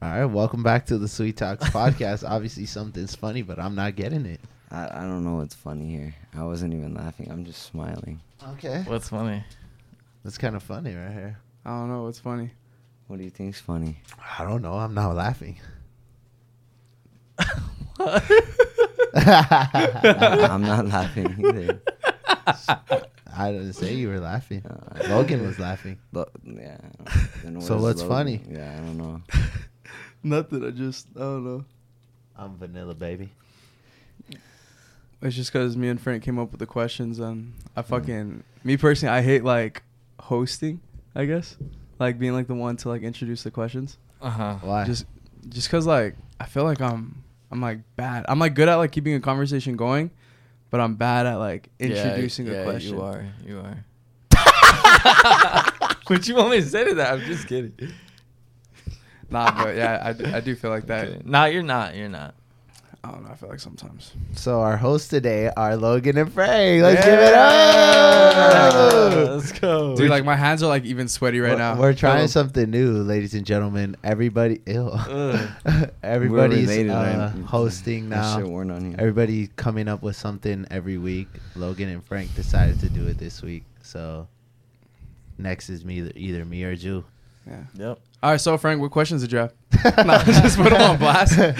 All right, welcome back to the Sweet Talks podcast. Obviously, something's funny, but I'm not getting it. I don't know what's funny here. I wasn't even laughing. I'm just smiling. Okay. What's funny? That's kind of funny right here. I don't know what's funny. What do you think's funny? I don't know. I'm not laughing. I'm not laughing either. I didn't say you were laughing. Logan was laughing. But yeah. Then So what is what's Logan? funny? Yeah, I don't know. Nothing. I don't know. I'm vanilla, baby. It's just because me and Frank came up with the questions, and me personally, I hate like hosting. I guess like being like the one to like introduce the questions. Why? Just because like I feel like I'm like bad. I'm like good at like keeping a conversation going, but I'm bad at like introducing a question. You are. What you want me to say to that? I'm just kidding. Nah, but yeah, I do feel like that. Okay. Nah, you're not. I don't know. I feel like sometimes. So our hosts today are Logan and Frank. Let's give it up. Let's go. Dude, like my hands are like even sweaty right now. We're trying something new, ladies and gentlemen. Everybody, everybody's related, right? hosting That shit now. weren't on here. Everybody coming up with something every week. Logan and Frank decided to do it this week. So next is either me or Ju. Yeah. Yep. All right, so Frank, what questions did you have? Nah, just put them on blast. I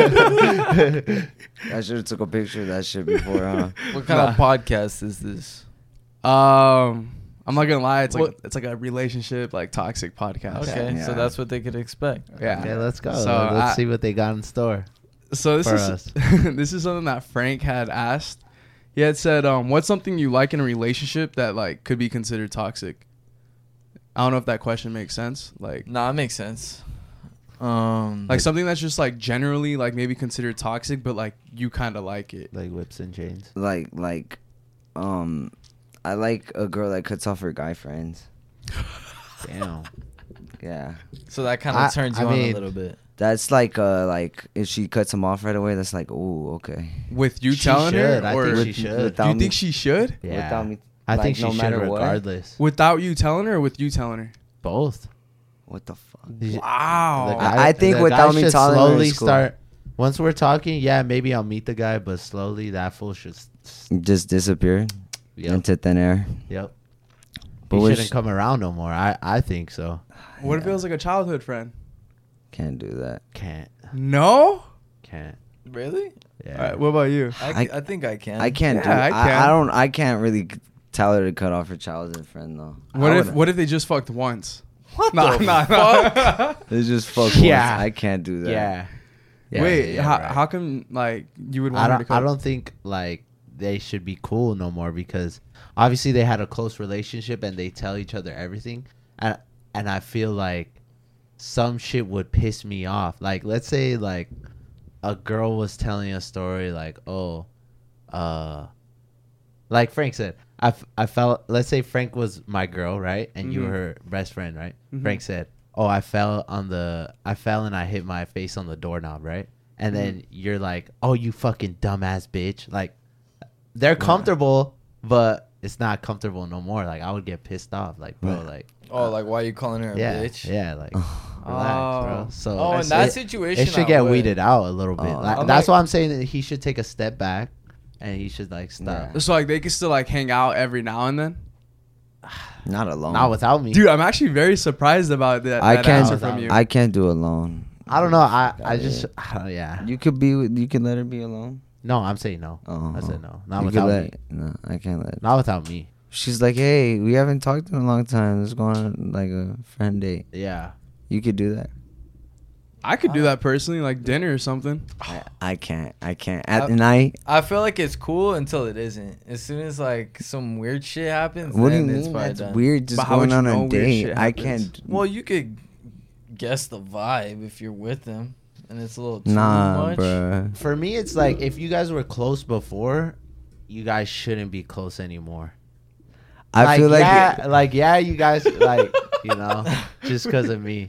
should have took a picture of that shit before, huh? What kind of podcast is this? I'm not gonna lie, it's like What? it's like a relationship, like toxic podcast. Okay, Yeah. so that's what they could expect. Yeah. Okay, let's go. So Let's see what they got in store. So this For is us. this is something that Frank had asked. He had said, "What's something you like in a relationship that like could be considered toxic?" I don't know if that question makes sense. Like, Nah, it makes sense. like something that's just like generally like maybe considered toxic, but like you kind of like it. Like whips and chains. Like, I like a girl that cuts off her guy friends. Damn. Yeah. So that kind I- of turns I you on mean- a little bit. That's like if she cuts him off right away, that's like, ooh, okay. With you She telling should. her, I or think she should. do without you me- think she should? Yeah. Without me, I like, think she no should matter what? regardless. Without you telling her, or with you telling her? Both. What the fuck? Wow. The guy- I think the without guy me should telling her slowly is cool. start. Once we're talking, yeah, maybe I'll meet the guy, but slowly that fool should. Just disappear Yep. into thin air. Yep. But He what shouldn't come around no more. I think so. What if it Yeah. was like a childhood friend? Can't do that. Can't. No. Really? Yeah. All right. What about you? I think I can. I can't do. Yeah, I can. I can't really tell her to cut off her childhood friend though. What if they just fucked once? What Nah, the nah, fuck? nah. It's just fuck. Yeah. Once. I can't do that. Yeah. Yeah, Wait, yeah, how, right. how come like you would want her to cut? I don't think like they should be cool no more because obviously they had a close relationship and they tell each other everything, and I feel like some shit would piss me off. Like let's say like a girl was telling a story like like Frank said, I felt, let's say Frank was my girl, right, and you were her best friend, right? Mhm. Frank said, oh, I fell and I hit my face on the doorknob, right? And then you're like, oh, you fucking dumbass bitch. Like, they're comfortable, but it's not comfortable no more. Like, I would get pissed off. Like, bro, like, Oh, like why are you calling her a yeah, bitch? yeah, like, relax, bro. So Oh, in that situation, it should I get would. weeded out a little bit. Oh. Like, I'm that's like- why I'm saying that he should take a step back, and he should like stop. Yeah. So like they can still like hang out every now and then. Not alone. Not without me. Dude, I'm actually very surprised about that. I that can't. answer from you. I can't do alone. I don't know. I just yeah. You could be. You can let her be alone. No, I'm saying no. Oh, I said no. Not You could without me. No, I can't let. Not without me. She's like, hey, we haven't talked in a long time. Let's go on like a friend date. Yeah. You could do that. I could do that personally, like dinner or something. I can't. At night. I feel like it's cool until it isn't. As soon as like some weird shit happens, What do you then it's mean? probably That's done. weird. Just But how would going you on know a weird date. shit I happens? can't. Well, you could guess the vibe if you're with them, and it's a little too Nah, much. bruh. For me, it's like if you guys were close before, you guys shouldn't be close anymore. I feel like. yeah, you guys like just because of me.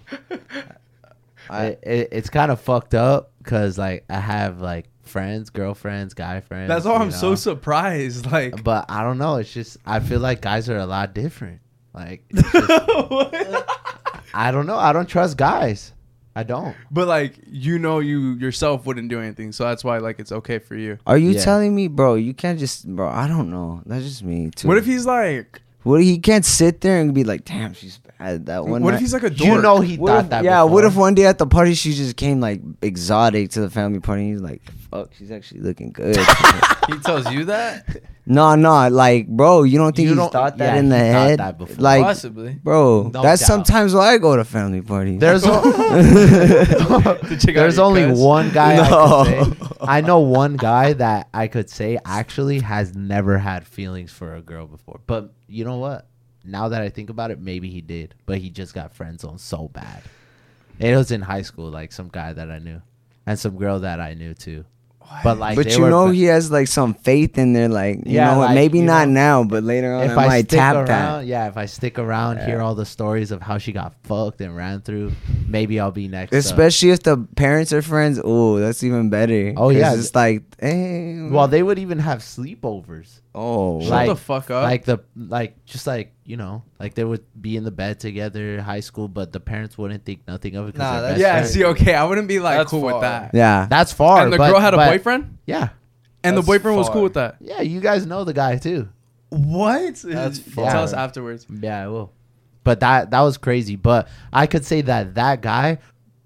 It's kind of fucked up because like I have like friends, girlfriends, guy friends. That's why I'm you so know? surprised. Like, But I don't know. It's just I feel like guys are a lot different. Like it's just- I don't know. I don't trust guys. I don't. But like you yourself wouldn't do anything, so that's why like it's okay for you. Are you Yeah. telling me, bro? You can't just, bro. I don't know. That's just me too. What if he's like? What he can't sit there and be like, damn, she's bad that one. What if night. he's like a dork? You know he What thought if, that. yeah, before. what if one day at the party she just came like exotic to the family party? And he's like, fuck, she's actually looking good. He tells you that? no, like, bro, you don't think You he's don't- thought that yeah, in the he thought head? that before. Like, Possibly. bro, No that's doubt. sometimes why I go to family parties. There's To check out there's your only cuz? one guy I No. could say. I know one guy that I could say actually has never had feelings for a girl before. But you know what? Now that I think about it, maybe he did, but he just got friend zoned so bad. It was in high school, like some guy that I knew, and some girl that I knew too. But like, but they you were know fri- he has like some faith in there, like you Yeah, know what? like, Maybe you not know, now, but later on if I I might stick tap around, that. yeah, if I stick around, hear Yeah. all the stories of how she got fucked and ran through, maybe I'll be next. up. Especially if the parents are friends. Oh, that's even better. Oh, 'Cause yeah. it's like, hey, Well, they would even have sleepovers. oh, Shut like- the fuck up. Like you know, like they would be in the bed together, high school, but the parents wouldn't think nothing of it. 'Cause Nah, they're that's- best yeah, friends. see, okay, I wouldn't be like That's cool with far. that. yeah. That's far. And the but- girl had a but- boyfriend, Yeah, and the That's boyfriend was far. cool with that. yeah. You guys know the guy too. What? That's Tell far. us afterwards. Yeah, I will. But that was crazy. But I could say that guy,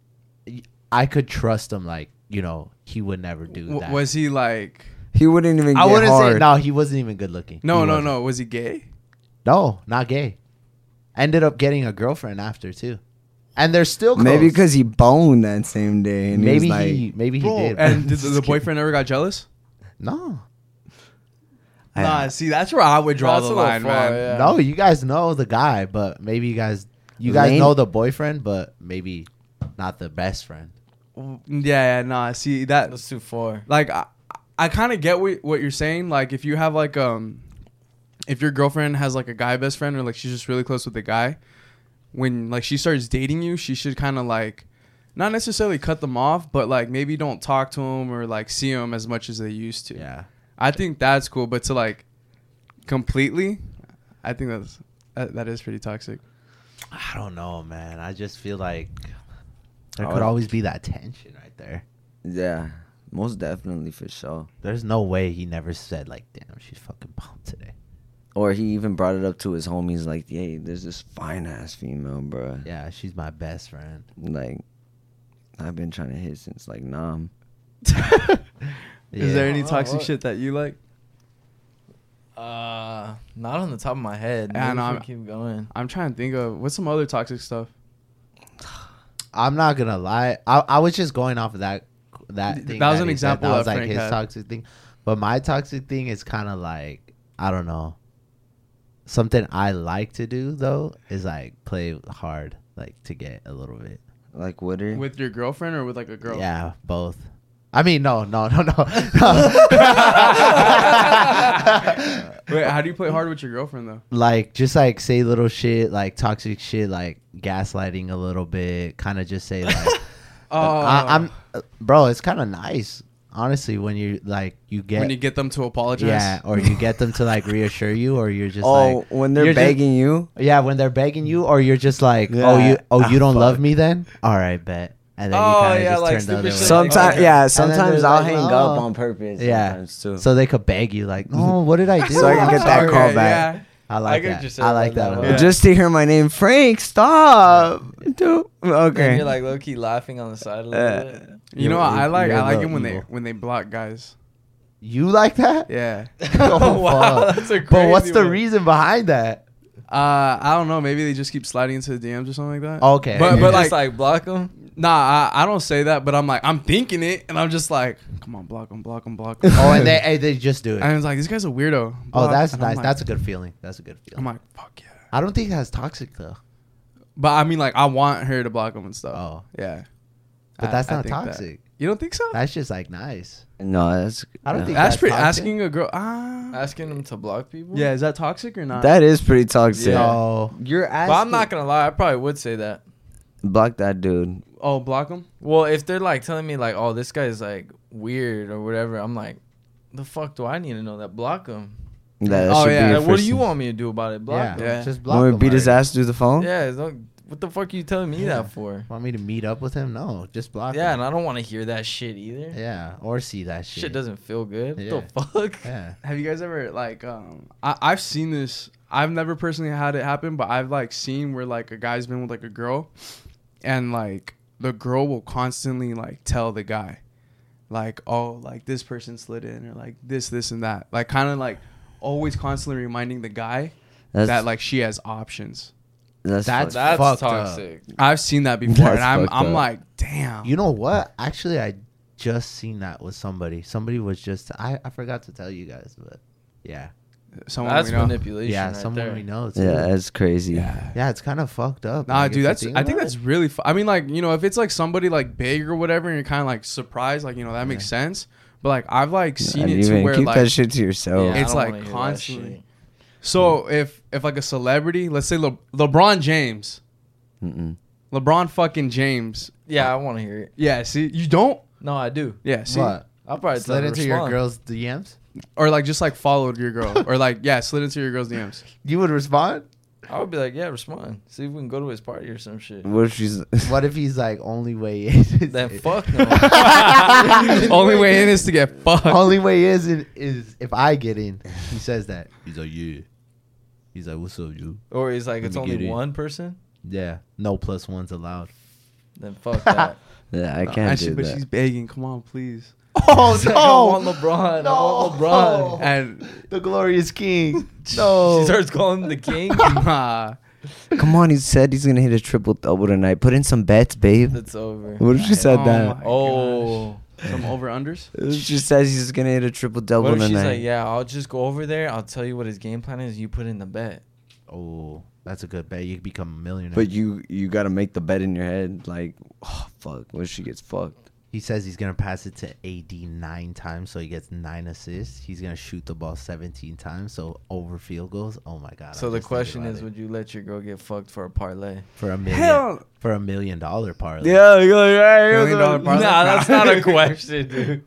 I could trust him. Like, you know, he would never do that. Was he like? He wouldn't even I get wouldn't hard. say no. He wasn't even good looking. No, He no, wasn't. no. Was he gay? No, not gay. Ended up getting a girlfriend after too, and they're still close. Maybe because he boned that same day, and maybe he was like, he Bro, did. and did Just the kidding. boyfriend ever got jealous? No, I- See, that's where I would draw That's the a little line, far, man. yeah. no. You guys know the guy, but maybe you guys Lane- know the boyfriend, but maybe not the best friend. Yeah, nah. See that, That's too far. like, I kind of get what you're saying. Like, if you have like if your girlfriend has like a guy best friend, or like she's just really close with the guy, when like she starts dating you, she should kind of like, not necessarily cut them off, but like maybe don't talk to them or like see them as much as they used to. Yeah, I think that's cool, but to like completely, I think that is pretty toxic. I don't know, man. I just feel like there I could would- always be that tension right there. yeah, most definitely for sure. There's no way he never said like, "Damn, she's fucking pumped today." Or he even brought it up to his homies, like, "Hey, there's this fine ass female, bro. Yeah, she's my best friend. Like, I've been trying to hit since like Nam." Is there any Oh, toxic what? shit that you like? Not on the top of my head. Yeah, Maybe no, if we I'm- keep going. I'm trying to think of what's some other toxic stuff. I'm not gonna lie. I was just going off of that thing. That was an he said. example That was that like Frank his had. toxic thing. But my toxic thing is kind of like, I don't know. Something I like to do though is like play hard, like to get a little bit. Like Woodard. With your girlfriend or with like a girl? Yeah, both. I mean, no. Wait, how do you play hard with your girlfriend though? Like just like say little shit, like toxic shit, like gaslighting a little bit. Kind of just say like, I'm, bro. It's kind of nice, honestly, when you like you get. When you get them to apologize. Yeah, or you get them to like reassure you, or you're just oh, like, when they're you're just- begging you. yeah, when they're begging you, or you're just like, Yeah. oh you don't Fuck. love me then? All right, bet. And then you Oh, kind of yeah, just like turn the stupid other way. shit Sometimes, okay. yeah. then Sometimes they're I'll like, hang "Oh." up on purpose. Yeah. Sometimes too. So they could beg you like, no, what did I do? So I can I'm get that sorry." call back. Yeah. I like I get that. you saying I like that that. now. a Yeah. lot. Just to hear my name, Frank. Stop. Dude. And Okay. you're like low key laughing on the side a little bit. You know what I like? you're I like the it when evil. they block guys. You like that? Yeah. Oh, Wow, fuck. that's a But what's crazy the one. reason behind that? I don't know. Maybe they just keep sliding into the DMs or something like that. Okay. But You but just like, like block them. nah, I don't say that. But I'm like, I'm thinking it, and I'm just like, come on, block him, block him, block him. Oh, and they just do it. And it's like, this guy's a weirdo. Oh, Block. that's And I'm nice. like- That's a good feeling. That's a good I'm feeling. like, fuck yeah. I don't think that's toxic though. But I mean, like, I want her to block him and stuff. Oh, Yeah. but that's I not think that. toxic. You don't think so? That's just like nice. No, that's. I don't think That's that's pretty. toxic. Asking a girl. Asking them to block people. Yeah, is that toxic or not? That is pretty toxic. Yeah. No. You're But asking. I'm not gonna lie. I probably would say that. Block that dude. Oh, block him. Well, if they're like telling me like, oh, this guy's like weird or whatever, I'm like, the fuck do I need to know that? Block him. That Oh, should yeah. Be Like, your what first do you thing. want me to do about it? Block Yeah. him. Yeah. Just block Want me to them beat his already. ass through the phone? Yeah. Don't, What the fuck are you telling me that for? Want me to meet up with him? No, just block Yeah, him. and I don't want to hear that shit either. Yeah, or see that shit. Shit doesn't feel good. Yeah. What the fuck? Yeah. Have you guys ever like I've seen this. I've never personally had it happen, but I've like seen where like a guy's been with like a girl, and like the girl will constantly like tell the guy, like, oh, like this person slid in, or like this and that, like kind of like always constantly reminding the guy that like she has options. That's That's fucked up. toxic. I've seen that before, That's and fucked I'm up. like, damn. You know what? Actually, I just seen that with somebody. Somebody was just I forgot to tell you guys, but yeah. Someone That's we know. manipulation. Yeah, right someone there. we know too. Yeah, that's crazy. Yeah. Yeah, it's kind of fucked up. Nah, like, dude, if you I think about that's it. really. I mean, like, you know, if it's like somebody like big or whatever, and you're kind of like surprised, like, you know, that makes sense. But like, I've like seen And it to even where keep like, that shit to yourself. Yeah, I it's don't like wanna hear that constantly. shit. So if like a celebrity, let's say LeBron James, Mm-mm. LeBron fucking James. Yeah, I want to hear it. Yeah, see, you don't. No, I do. Yeah, see, What? I'll probably Slid into your respond. girl's DMs? or like just like followed your girl, or like slid into your girl's DMs. You would respond? I would be like, yeah, respond. See if we can go to his party or some shit. What if she's? What if he's like only way is Then fuck no. Only way in is to get fucked. only way is if I get in. He says that. He's like, yeah. He's like, what's up, you? Or he's like, Let it's me only get in. one person. Yeah, no plus ones allowed. Then fuck that. Yeah, I And can't do but that. she's begging, come on, please. Oh He's like, I want LeBron. No. I want LeBron. And The glorious king. No. She starts calling him the king. nah, Come on, he said he's gonna hit a triple double tonight. Put in some bets, babe. That's over. What if she said Oh that? my Oh. some over unders. She says he's gonna hit a triple double What if she's tonight. like, yeah, I'll just go over there. I'll tell you what his game plan is. You put in the bet. Oh, that's a good bet. You could become a millionaire. But you got to make the bet in your head. Like, oh fuck, what if she gets fucked? He says he's gonna pass it to AD 9 times, so he gets 9 assists. He's gonna shoot the ball 17 times, so over field goals. Oh my god! So I'm the just thinking question about is, it. would you let your girl get fucked for a parlay? for $1 million Hell, for $1 million parlay? Yeah, you're like, hey, $1 million parlay? Nah, that's not a question, dude.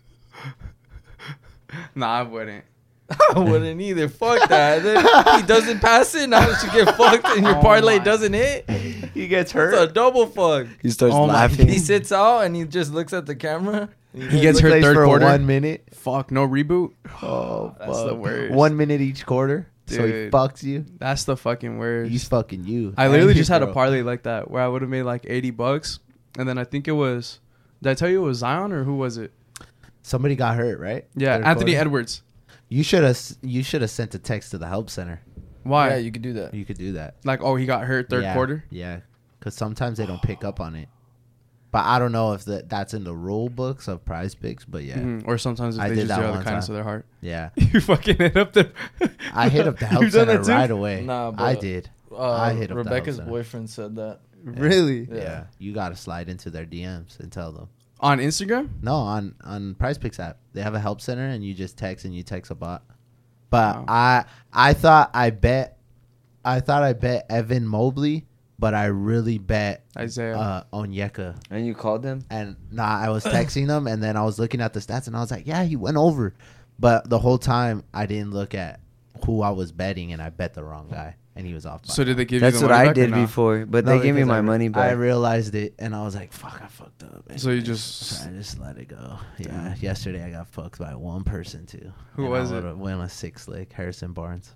nah, I wouldn't. I wouldn't either. Fuck that. Then he doesn't pass it. Now she get fucked, and your Oh parlay my. doesn't hit. He gets It's hurt. a double fuck. He starts Oh my laughing. He sits out and he just looks at the camera. He gets Plays hurt third for quarter. 1 minute. Fuck, no reboot. Oh, That's the fuck. worst. 1 minute each quarter. So he Dude. fucks you. That's the fucking worst. He's fucking you. I And literally your just had a girl. parlay like that where I would have made like $80, and then I think it was. Did I tell you it was Zion or who was it? Somebody got hurt, right? Yeah, Third Anthony quarter? Edwards. You should have sent a text to the help center. Why? Yeah, you could do that. You could do that. Like, oh, he got hurt third Yeah, quarter. Yeah, because sometimes they don't pick up on it. But I don't know if that's in the rule books of Prize Picks. But yeah, Mhm. Or sometimes if I they did just do that it out of one the kindness time. of their heart. yeah. You fucking hit up the. I hit up the help You've done center that too? right away. Nah, but I did. I hit up the Rebecca's help center. boyfriend said that. Really? Yeah. You gotta slide into their DMs and tell them. On Instagram? No, on Prize Picks app, they have a help center and you just text and you text a bot. But Wow. I thought I bet Evan Mobley, but I really bet Isaiah. Onyeka. And you called them? And I was texting them, and then I was looking at the stats, and I was like, yeah, he went over. But the whole time, I didn't look at who I was betting, and I bet the wrong guy, and he was off. By So did they give That's you the what money I back or did no? before, but No, they gave me because my money I back. realized it, and I was like, fuck, I fucked up. So you And just. I just let it go. Yeah, Damn. yesterday I got fucked by one person, too. Who And was I it? would've went a 6 leg, Harrison Barnes.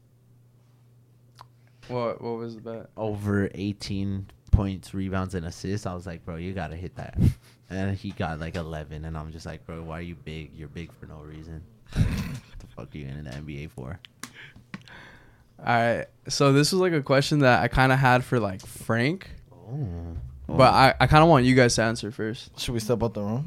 What was the bet? Over 18 points, rebounds, and assists. I was like, bro, you got to hit that. And he got like 11, and I'm just like, bro, why are you big? You're big for no reason. What the fuck are you in the NBA for? All right. So this was like a question that I kind of had for like Frank, Oh. but I kind of want you guys to answer first. Should we step out the room?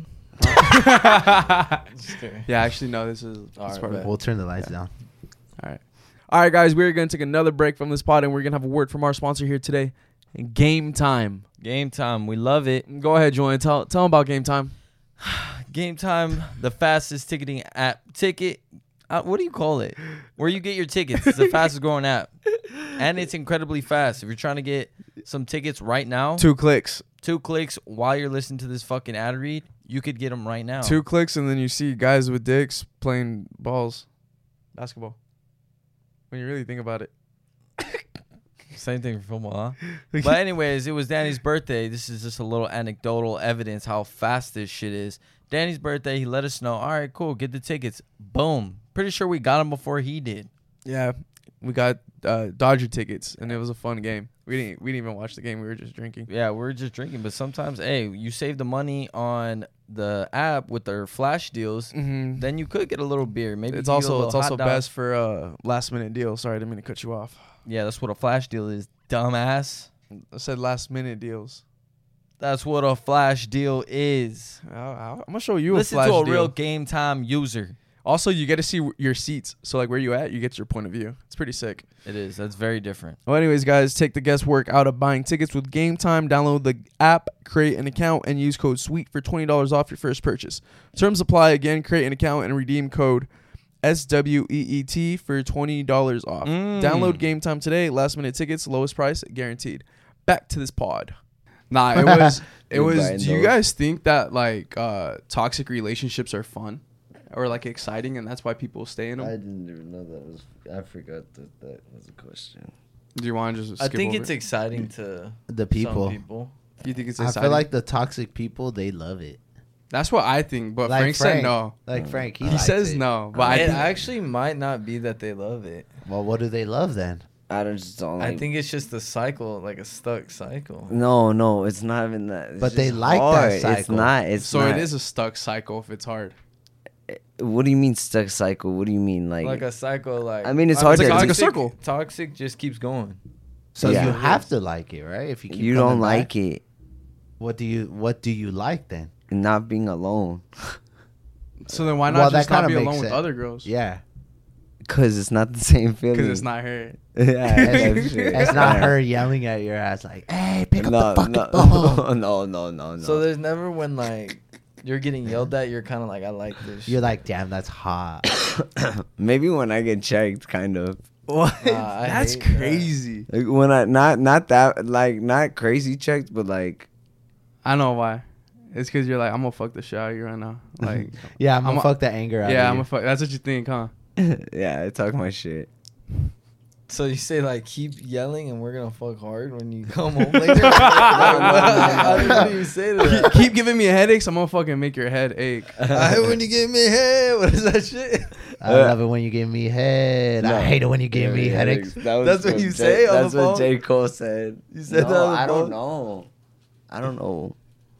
Just kidding. Yeah, actually, no. This is All right, part of bet. it. We'll turn the lights down. All right, guys, we're going to take another break from this pod, and we're going to have a word from our sponsor here today, Game Time. Game Time. We love it. Go ahead, Julian. Tell them about Game Time. Game Time, the fastest ticketing app. What do you call it? Where you get your tickets. It's the fastest growing app. And it's incredibly fast. If you're trying to get some tickets right now, 2 clicks. 2 clicks while you're listening to this fucking ad read, you could get them right now. 2 clicks, and then you see guys with dicks playing basketball. When you really think about it. Same thing for football, huh? But anyways, it was Danny's birthday. This is just a little anecdotal evidence how fast this shit is. Danny's birthday, he let us know. All right, cool. Get the tickets. Boom. Pretty sure we got them before he did. Yeah, we got Dodger tickets, and it was a fun game. We didn't even watch the game. We were just drinking. Yeah, we were just drinking. But sometimes, hey, you save the money on the app with their flash deals. Mm-hmm. Then you could get a little beer. Maybe It's you get a also little hot dog. best for last minute deals. Sorry, I didn't mean to cut you off. Yeah, that's what a flash deal is, dumbass. I said last minute deals. That's what a flash deal is. I'm gonna show you Listen a flash to a deal. real Game Time user. Also, you get to see your seats. So like where you at, you get your point of view. It's pretty sick. It is. That's very different. Well, anyways, guys, take the guesswork out of buying tickets with Game Time. Download the app, create an account, and use code SWEET for $20 off your first purchase. Terms apply. Again, create an account and redeem code SWEET for $20 off. Download Game Time today. Last minute tickets, lowest price guaranteed. Back to this pod. Nah, it was. It was. buying Do you those? guys think that like toxic relationships are fun or like exciting, and that's why people stay in them? didn't even know that was. I forgot that was a question. Do you want to just? I skip think over it's it? exciting to The people. some people. Do you think it's I exciting? feel like the toxic people, they love it. That's what I think, but Like Frank said no. Like Frank, He likes says it. no, but I It think actually might not be that they love it. Well, what do they love then? I just don't like. I think it's just a cycle, like a stuck cycle. No, it's not even that. It's But they just like that hard. It's cycle. not. It's so. not. It is a stuck cycle if it's hard. What do you mean stuck cycle? What do you mean Like a cycle, like I mean, it's hard hard to- to. like a circle. Toxic just keeps going. So Yeah. you have to like it, right? If you keep You don't coming like back. it. What do you like then? Not being alone. So then why not Well, that just not kinda be makes alone with sense. other girls? Yeah. Cause it's not the same feeling. Because it's not her. yeah, that's true. It's not Yeah. her yelling at your ass like, "Hey, pick No, up the fucking no, ball." no. So there's never when like you're getting yelled at, you're kind of like, I like this. You're like, "Damn, that's hot." Maybe when I get checked, kind of. What? Nah, I That's hate that. crazy. Like when I not that like not crazy checked, but like I know why. It's because you're like, I'm gonna fuck the shit out of you right now. Like, Yeah, I'm gonna I'm a- fuck the anger out yeah, of I'm you. gonna fuck. That's what you think, huh? yeah, I talk my shit. So you say like keep yelling and we're gonna fuck hard when you come home later. How do you say to that? Keep giving me headaches. I'm gonna fucking make your head ache. I hate when you give me head. What is that shit? I love it when you give me head. I No. hate it when you give me Yeah, headaches. That's what you say on the That's what phone? J. Cole said. You said no, that on the I don't phone? know. I don't know.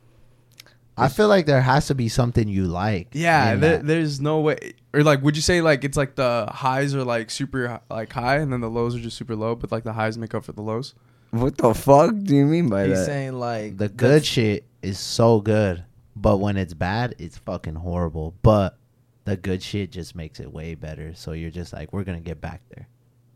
I feel like there has to be something you like. Yeah, in that. there's no way. Or like, would you say like it's like the highs are like super like high, and then the lows are just super low, but like the highs make up for the lows? What the fuck do you mean by He's that? saying like The good shit is so good, but when it's bad, it's fucking horrible. But the good shit just makes it way better. So you're just like, we're gonna get back there.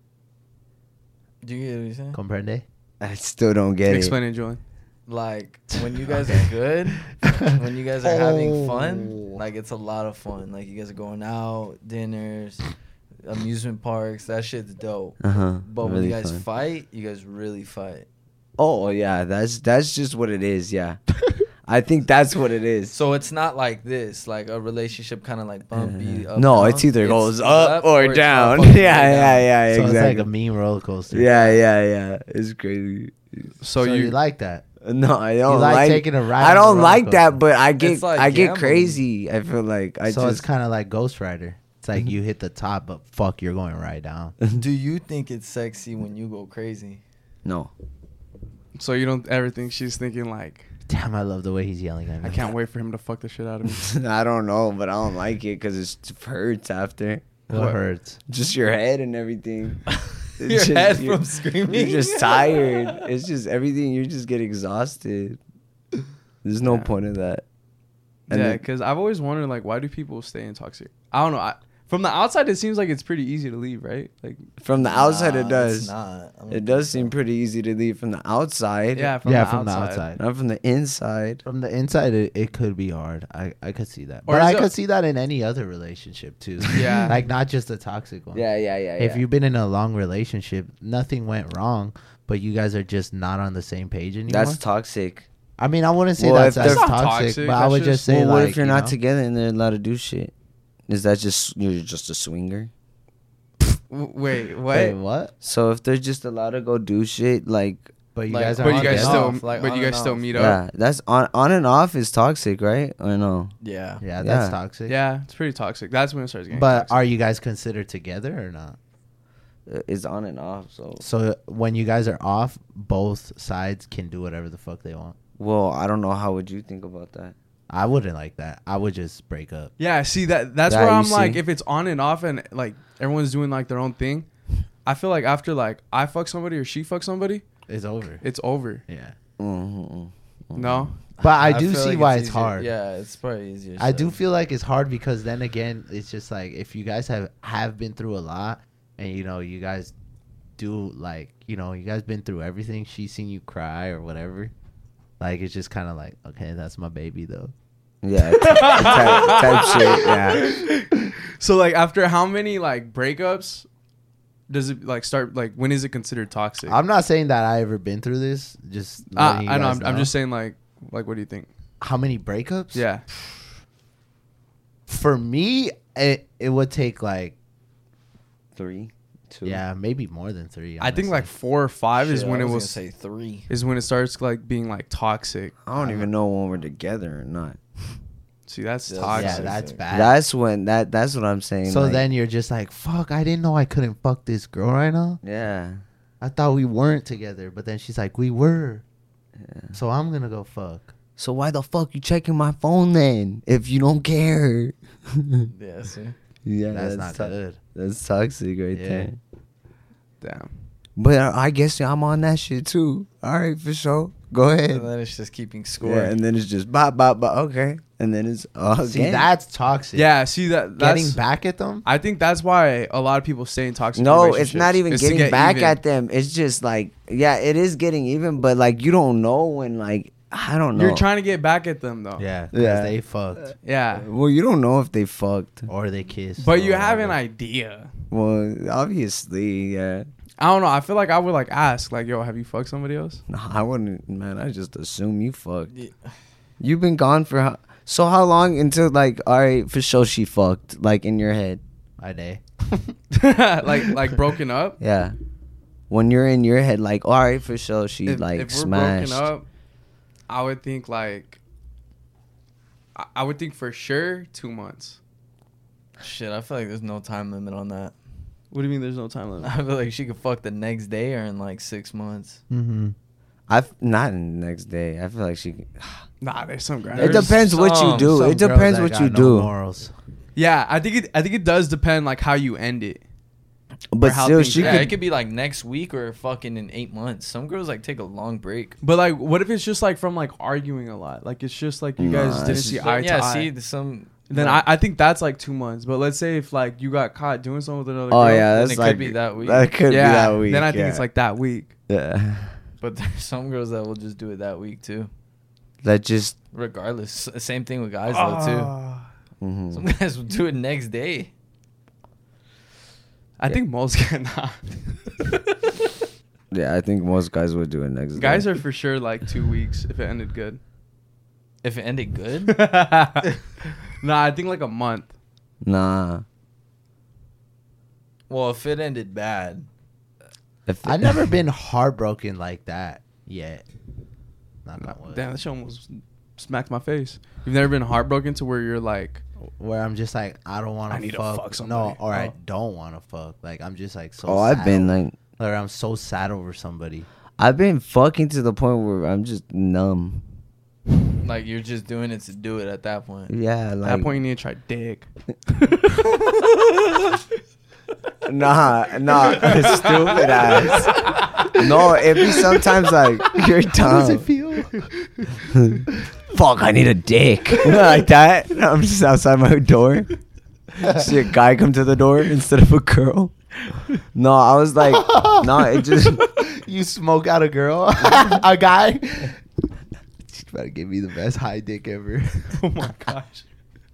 Do you get what he's saying? Comprende? I still don't get Explain it, Julian. Like when you guys are good, when you guys are having fun, like it's a lot of fun. Like you guys are going out, dinners, amusement parks. That shit's dope. it. But when you guys fight, you guys really fight. Oh yeah, that's just what it is. Yeah, I think that's what it is. So it's not like this, like a relationship kind of like bumpy. Up, No, down. it's either goes up or or it's down. up, Yeah, or yeah, So exactly. it's like a mean roller coaster. yeah. It's crazy. So, So you, you like that? No, I don't like like taking a ride I on the don't roller like that, coaster. but I It's like get gambling. crazy. I feel like I So it's just kind of like Ghost Rider. It's like you hit the top, but fuck, you're going right down. Do you think it's sexy when you go crazy? no. so you don't ever think she's thinking like, Damn, I love the way he's yelling at me. I can't wait for him to fuck the shit out of me. I don't know, but I don't like it because it hurts after. What hurts? Just your head and everything. It's Your just- head you're- from screaming. You're just tired. It's just everything. You just get exhausted. There's no Yeah. point in that. And Yeah, then- because I've always wondered like, why do people stay in toxic? I don't know. From the outside, it seems like it's pretty easy to leave, right? Like, from the outside, Nah, it it's does. not. I don't It does think seem so. pretty easy to leave from the outside. yeah, from Yeah, the from the outside. outside. Not from the inside. From the inside, it could be hard. I could see that. Or But is I it- could see that in any other relationship too. Yeah. Like not just a toxic one. Yeah. If you've been in a long relationship, nothing went wrong, but you guys are just not on the same page anymore. That's toxic. I mean, I wouldn't say Well, that's if that's they're- toxic, That's not toxic, but I that's would just just- say Well, what like, if you're you not know? together and they're allowed to do shit? Is that just you're just a swinger? Wait, what? Wait, what? So if they're just allowed to go do shit, like, But you Like, guys are But you on guys and still, off. like, but on you and guys still off. meet up. yeah, that's on and off is toxic, right? Or no? Yeah. Yeah, that's Yeah. toxic. Yeah, it's pretty toxic. That's when it starts getting. But toxic. are you guys considered together or not? It's on and off. So, So when you guys are off, both sides can do whatever the fuck they want. well, I don't know. How would you think about that? I wouldn't like that. I would just break up. Yeah, see that's Yeah, where you I'm like, see? if it's on and off and like everyone's doing like their own thing, I feel like after like I fuck somebody or she fuck somebody, It's over. it's over. Yeah. Mm-hmm. No, But I do feel see like why it's easier. hard. Yeah, it's probably easier. I said. do feel like it's hard because then again, it's just like if you guys have been through a lot and you guys do like, you guys been through everything. She's seen you cry or whatever. Like it's just kind of like, okay, that's my baby though. Yeah, type shit. Yeah. so like after how many like breakups does it like start? Like when is it considered toxic? I'm not saying that I ever been through this. Just letting you I know. guys I'm just saying like what do you think? how many breakups? Yeah, For me, it would take like 3, 2. yeah, maybe more than 3. I think honestly. like 4 or 5 is Shit, when I it was was gonna say 3. is when it starts like being like toxic. I don't even know when we're together or not. See, that's Yeah, toxic. yeah, that's bad. That's when that's what I'm saying. So like, then you're just like, fuck, I didn't know I couldn't fuck this girl right now. yeah. I thought we weren't together, but then she's like, we were. Yeah. So I'm gonna go fuck. So why the fuck you checking my phone then if you don't care? Yeah, see. Yeah, That's not to- good. That's toxic right Yeah. there. Damn. But I guess I'm on that shit too. All right, for sure. Go ahead. And then it's just keeping score. Yeah, and then it's just bop, bop, bop. Okay, and then it's See, again. that's toxic. Yeah, see that's Getting back at them. I think that's why a lot of people stay in toxic No, relationships. it's not even It's to getting get back even. at them. It's just like, yeah, it is getting even, but like you don't know when, like, I don't know. You're trying to get back at them though. Yeah, because Yeah. they fucked Yeah. Well, you don't know if they fucked. or they kissed. But or you have an whatever. idea. Well, obviously, yeah. I don't know. I feel like I would like ask, like, yo, have you fucked somebody else? No, I wouldn't, man. I just assume you fucked. Yeah. You've been gone for how long until like, all right, for sure she fucked, like in your head. My day. like broken up? Yeah. When you're in your head, like, all right, for sure she like if we're smashed. broken up, I would think like I would think for sure 2 months. Shit, I feel like there's no time limit on that. What do you mean there's no time limit? I feel like she could fuck the next day or in like 6 months. Mm-hmm. I've not in the next day. I feel like she. Nah, there's some grind. It There's depends what you some- do. It depends what you do. Morals. Yeah, I think it does depend like how you end it. But how still, things she Yeah, could. it could be like next week or fucking in 8 months. Some girls like take a long break. But like what if it's just like from like arguing a lot? Like it's just like you guys Nah, didn't it's see just- eye yeah, to eye. see some. Then I think that's like 2 months. But let's say if like you got caught doing something with another Oh girl. yeah, then that's it could like be that week. That could yeah, be that week. then I think yeah. it's like that week. Yeah. But there's some girls that will just do it that week too. That just. Regardless, same thing with guys though too. Mhm. Some guys will do it next day. I think most cannot. Yeah, I think most guys would do it next. Guys day. are for sure like 2 weeks if it ended good. If it ended good, Nah, I think like a month. Nah. well, if it ended bad, If I've never been heartbroken like that yet. Knock on wood. Damn, that shit almost smacked my face. You've never been heartbroken to where you're like, Where I'm just like, I don't want I to need to fuck. fuck No, somebody. or I Oh. don't want to fuck. Like I'm just like so. Oh, I've sad been over- like, Like I'm so sad over somebody. I've been fucking to the point where I'm just numb. like you're just doing it to do it at that point. Yeah, at like that point you need to try dick. nah, stupid ass. No, it be sometimes like you're dumb. feel? Fuck, I need a dick. Like that. I'm just outside my door. See a guy come to the door instead of a girl. No, I was like, no, it just. You smoke out a girl, a guy. She's about to give me the best high dick ever. Oh my gosh.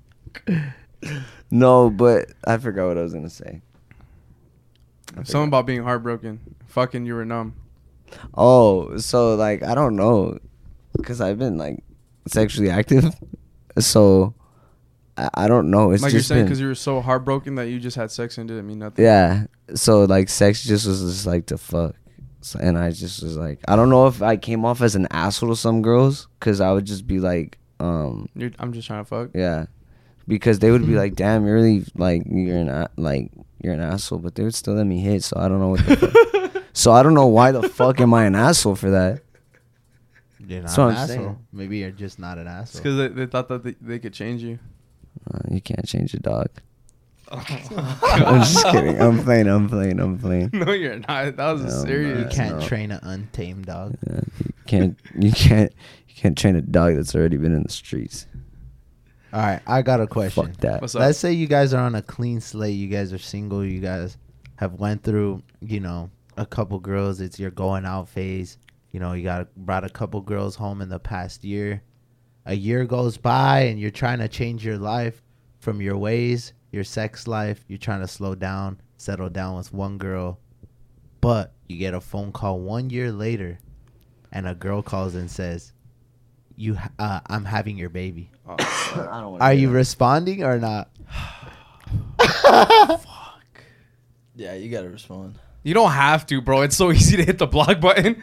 No, but I forgot what I was gonna say. Something about being heartbroken. Fucking you were numb. Oh, so like I don't know, cause I've been like sexually active, so I don't know. It's Like you're just saying, been, because you were so heartbroken that you just had sex and didn't mean nothing. yeah. So like sex just was just like to fuck. So, and I just was like, I don't know if I came off as an asshole to some girls, because I would just be like, I'm just trying to fuck. yeah, because they would be like, damn, you're really like you're an asshole, but they would still let me hit. So I don't know what the fuck. So I don't know why the fuck am I an asshole for that? You're not That's what an I'm asshole. saying. Maybe you're just not an It's asshole. because they thought that they could change you. You can't change a dog. I'm just kidding. I'm playing. No, you're not. That was No, You serious. can't no. train an untamed dog. Yeah, you can't train a dog that's already been in the streets. All right, I got a question. Fuck that. What's up? Let's say you guys are on a clean slate. You guys are single. You guys have went through, a couple girls. It's your going out phase. You brought a couple girls home in the past year. A year goes by and you're trying to change your life from your ways, your sex life. You're trying to slow down, settle down with one girl. But you get a phone call 1 year later and a girl calls and says, I'm having your baby. I don't wanna Are hear you that. responding or not? Yeah, you gotta respond. You don't have to, bro. It's so easy to hit the block button.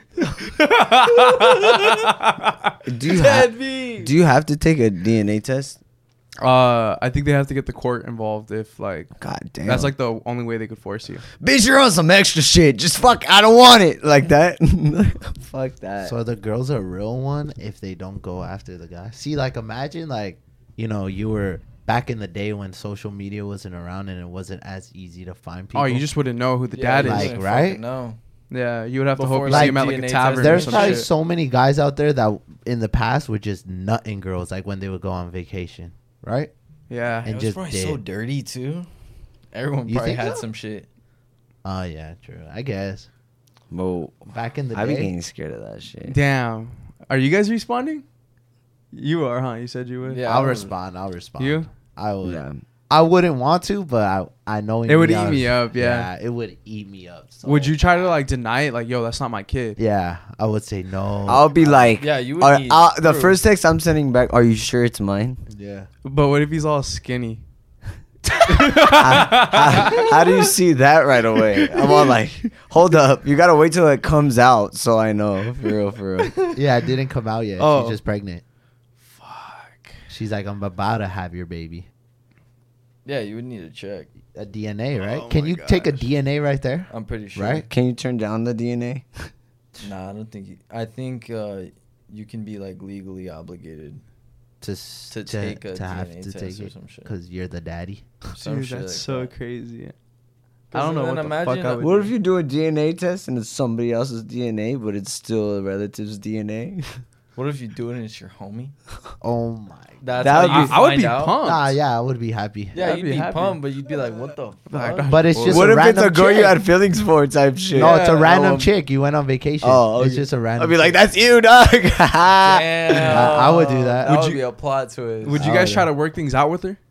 Do you have to take a DNA test? I think they have to get the court involved if God damn. that's like the only way they could force you. bitch, you're on some extra shit. Just fuck. I don't want it like that. Fuck that. So the girl's a real one if they don't go after the guy. See, imagine you were back in the day when social media wasn't around and it wasn't as easy to find people. Oh, you just wouldn't know who the dad like, is. right? No. Yeah, you would have to Before, hope you like, see him at like a DNA tavern test. or There's some probably shit. so many guys out there that in the past were just nutting girls when they would go on vacation, right? Yeah. And It was just probably so did. dirty too. Everyone You probably think had so? some shit. Oh yeah, true. I guess Bro, back in the I be day. getting scared of that shit. Damn. Are you guys responding? You are, huh? You said you would. Yeah. I'll I was- respond. You? I would. Yeah. I wouldn't want to, but I know It would eat me up, yeah. it would eat me up. So Would you try to deny it? Like, yo, that's not my kid. Yeah, I would say no. I'll be like, Yeah, you would need the proof. first text I'm sending back, are you sure it's mine? Yeah. But what if he's all skinny? How do you see that right away? I'm all like, hold up. You got to wait till it comes out so I know. For real. Yeah, it didn't come out yet. Oh. She's just pregnant. Fuck. She's like, I'm about to have your baby. Yeah, you would need to check. A DNA, right? Oh Can my you take a gosh. DNA right there? I'm pretty sure. Right? Can you turn down the DNA? Nah, I don't think. I think you can be legally obligated To take a to have DNA to test take or it some shit. because you're the daddy. Some Dude, shit that's like so that. crazy. I 'Cause don't know then what the imagine fuck I would What do. if you do a DNA test and it's somebody else's DNA, but it's still a relative's DNA? What if you do it and it's your homie? Oh my. That's That how would you I would find be out. pumped. Yeah, I would be happy. Yeah, I'd you'd be be happy. pumped, but you'd be like, "What the Like, fuck?" But it's just What a if it's a random girl you chick. had feelings for type shit? No, it's a Yeah, random no. chick. You went on vacation. Oh, It's okay. just a random. I'd be like, chick. that's you, dog. Damn. I would do that. That Would would you- be a plot twist. Would you Oh, guys yeah. try to work things out with her?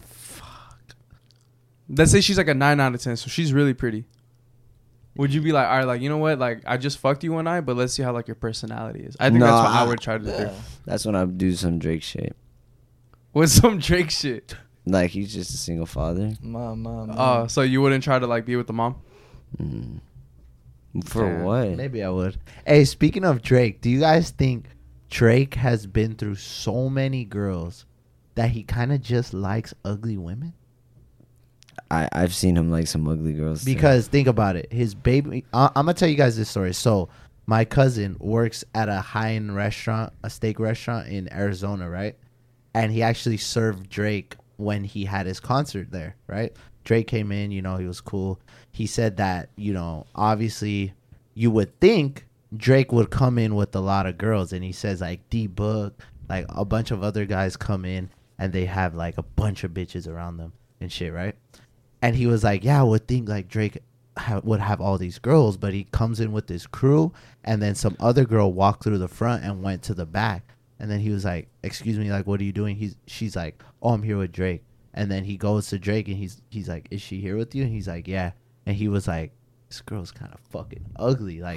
Let's say she's like a 9 out of 10, so she's really pretty. Would you be like, all right, you know what? I just fucked you one night, but let's see how your personality is. I think No, that's what I I- would try to do. Yeah. That's when I would do some Drake shit. With some Drake shit. Like, he's just a single father. Oh, so you wouldn't try to be with the mom? Mm. For Damn. what? Maybe I would. Hey, speaking of Drake, do you guys think Drake has been through so many girls that he kind of just likes ugly women? I've seen him like some ugly girls. too. Because think about it, his baby. I'm gonna tell you guys this story. So my cousin works at a high-end restaurant, a steak restaurant in Arizona, right? And he actually served Drake when he had his concert there, right? Drake came in, he was cool. He said that, obviously you would think Drake would come in with a lot of girls, and he says D-Book, a bunch of other guys come in and they have a bunch of bitches around them and shit, right? And he was like, yeah, I would think Drake would have all these girls, but he comes in with this crew, and then some other girl walked through the front and went to the back. And then he was like, excuse me, what are you doing? She's like, oh, I'm here with Drake. And then he goes to Drake and he's like, is she here with you? And he's like, yeah. And he was like, this girl's kind of fucking ugly. Like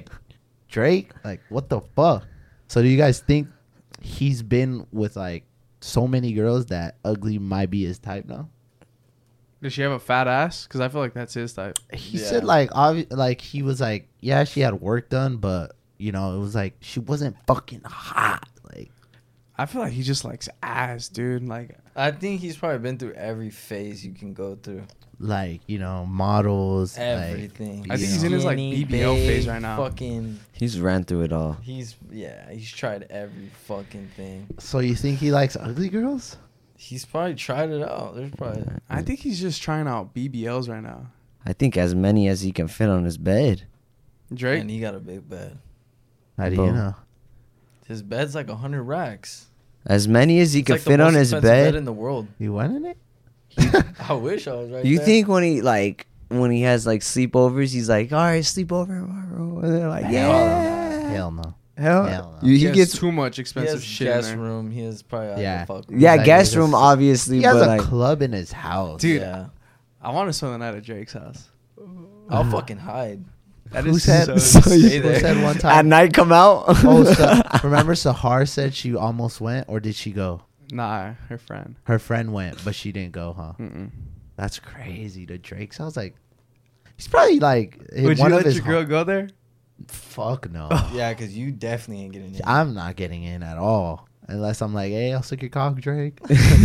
Drake, what the fuck? So do you guys think he's been with so many girls that ugly might be his type now. Does she have a fat ass? Because I feel like that's his type. He Yeah. said like he was like, yeah, she had work done, but you know, it was like she wasn't fucking hot. Like, I feel like he just likes ass, dude. Like, I think he's probably been through every phase you can go through. you know, models. Everything. I think he's in his, like, Skinny, BBL phase big, right now. Fucking. He's ran through it all. He's tried every fucking thing. So you think he likes ugly girls? He's probably tried it out. There's probably I think he's just trying out BBLs right now. I think as many as he can fit on his bed. Drake? and he got a big bed. How do Bro. you know? His bed's like 100 racks. As many as he It's can like the fit on most his expensive bed. in the world. You went in it? I wish I was right You there. think when he has like sleepovers, he's like, all right, sleepover tomorrow. And they're like, yeah. Hell no. Hell, Hell no. He He has gets too much he expensive has shit in guest there. room. He has probably Yeah. fuck. yeah, Like, guest he room has- obviously, He has but a like club in his house. Dude. Yeah. I want to spend the night at Drake's house. I'll fucking hide. That Who is said? so So Stay Who there. said one at time? night come out. Oh, so, remember Sahar said she almost went, or did she go? Nah, her friend. Her friend went, but she didn't go, huh? Mm-mm. That's crazy. To Drake sounds like he's probably like Would one you of let his your girl go there? Fuck no. Yeah, because you definitely ain't getting in. I'm not getting in at all unless I'm like, hey, I'll suck your cock, Drake.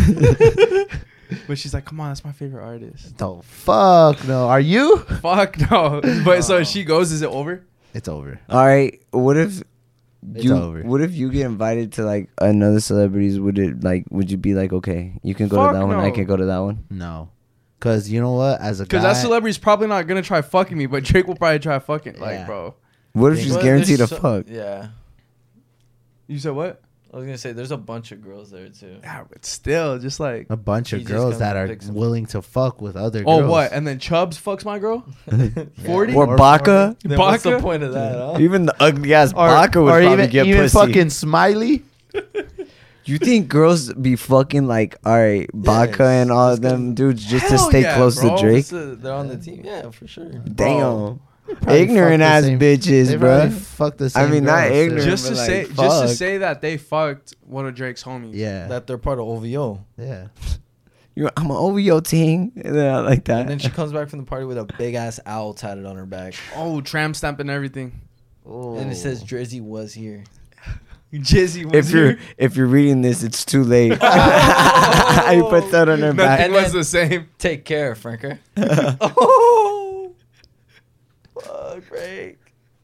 But she's like, come on, that's my favorite artist. No, fuck no. Are you? Fuck no. But so if she goes, is it over? It's over. All right, what if It's you over. what if you get invited to like another celebrities? Would you be like, okay, you can go Fuck to that one, I no. can go to that one? No, because you know what? As a guy, Because that celebrity's probably not gonna try fucking me, but Drake will probably try fucking. Like, Yeah. bro. What if But she's But guaranteed to there's fuck? Yeah. You said what? I was gonna say there's a bunch of girls there too. Yeah, but still, just like. a bunch He of just girls comes that and are picks 'em. willing to fuck with other Oh, girls. what? And then Chubbs fucks my girl? 40? Or Baca? Then what's the Baca? point of that? Huh? Even the ugly ass Or, Baca would or probably even, get even pussy. fucking Smiley. You think girls be fucking like, all right, Baca and all of them dudes just to Hell stay yeah, close bro. to Drake? They're on the team. Yeah, for sure. Damn. Probably Ignorant fuck the ass same- bitches, they bro. probably fuck the same mean, not girls, too. ignorant. Just to but, like, say, just fuck. to say that they fucked one of Drake's homies. Yeah. That they're part of OVO. Yeah. I'm an OVO team. And then I like that. And then she comes back from the party with a big ass owl tatted on her back. Oh, tram stamp and everything. And it says Drizzy was here. Jizzy was if you're reading this, it's too late. Oh. I put that on her Nothing back. And was then- the same. Take care, Franker. Oh, fuck, Frank.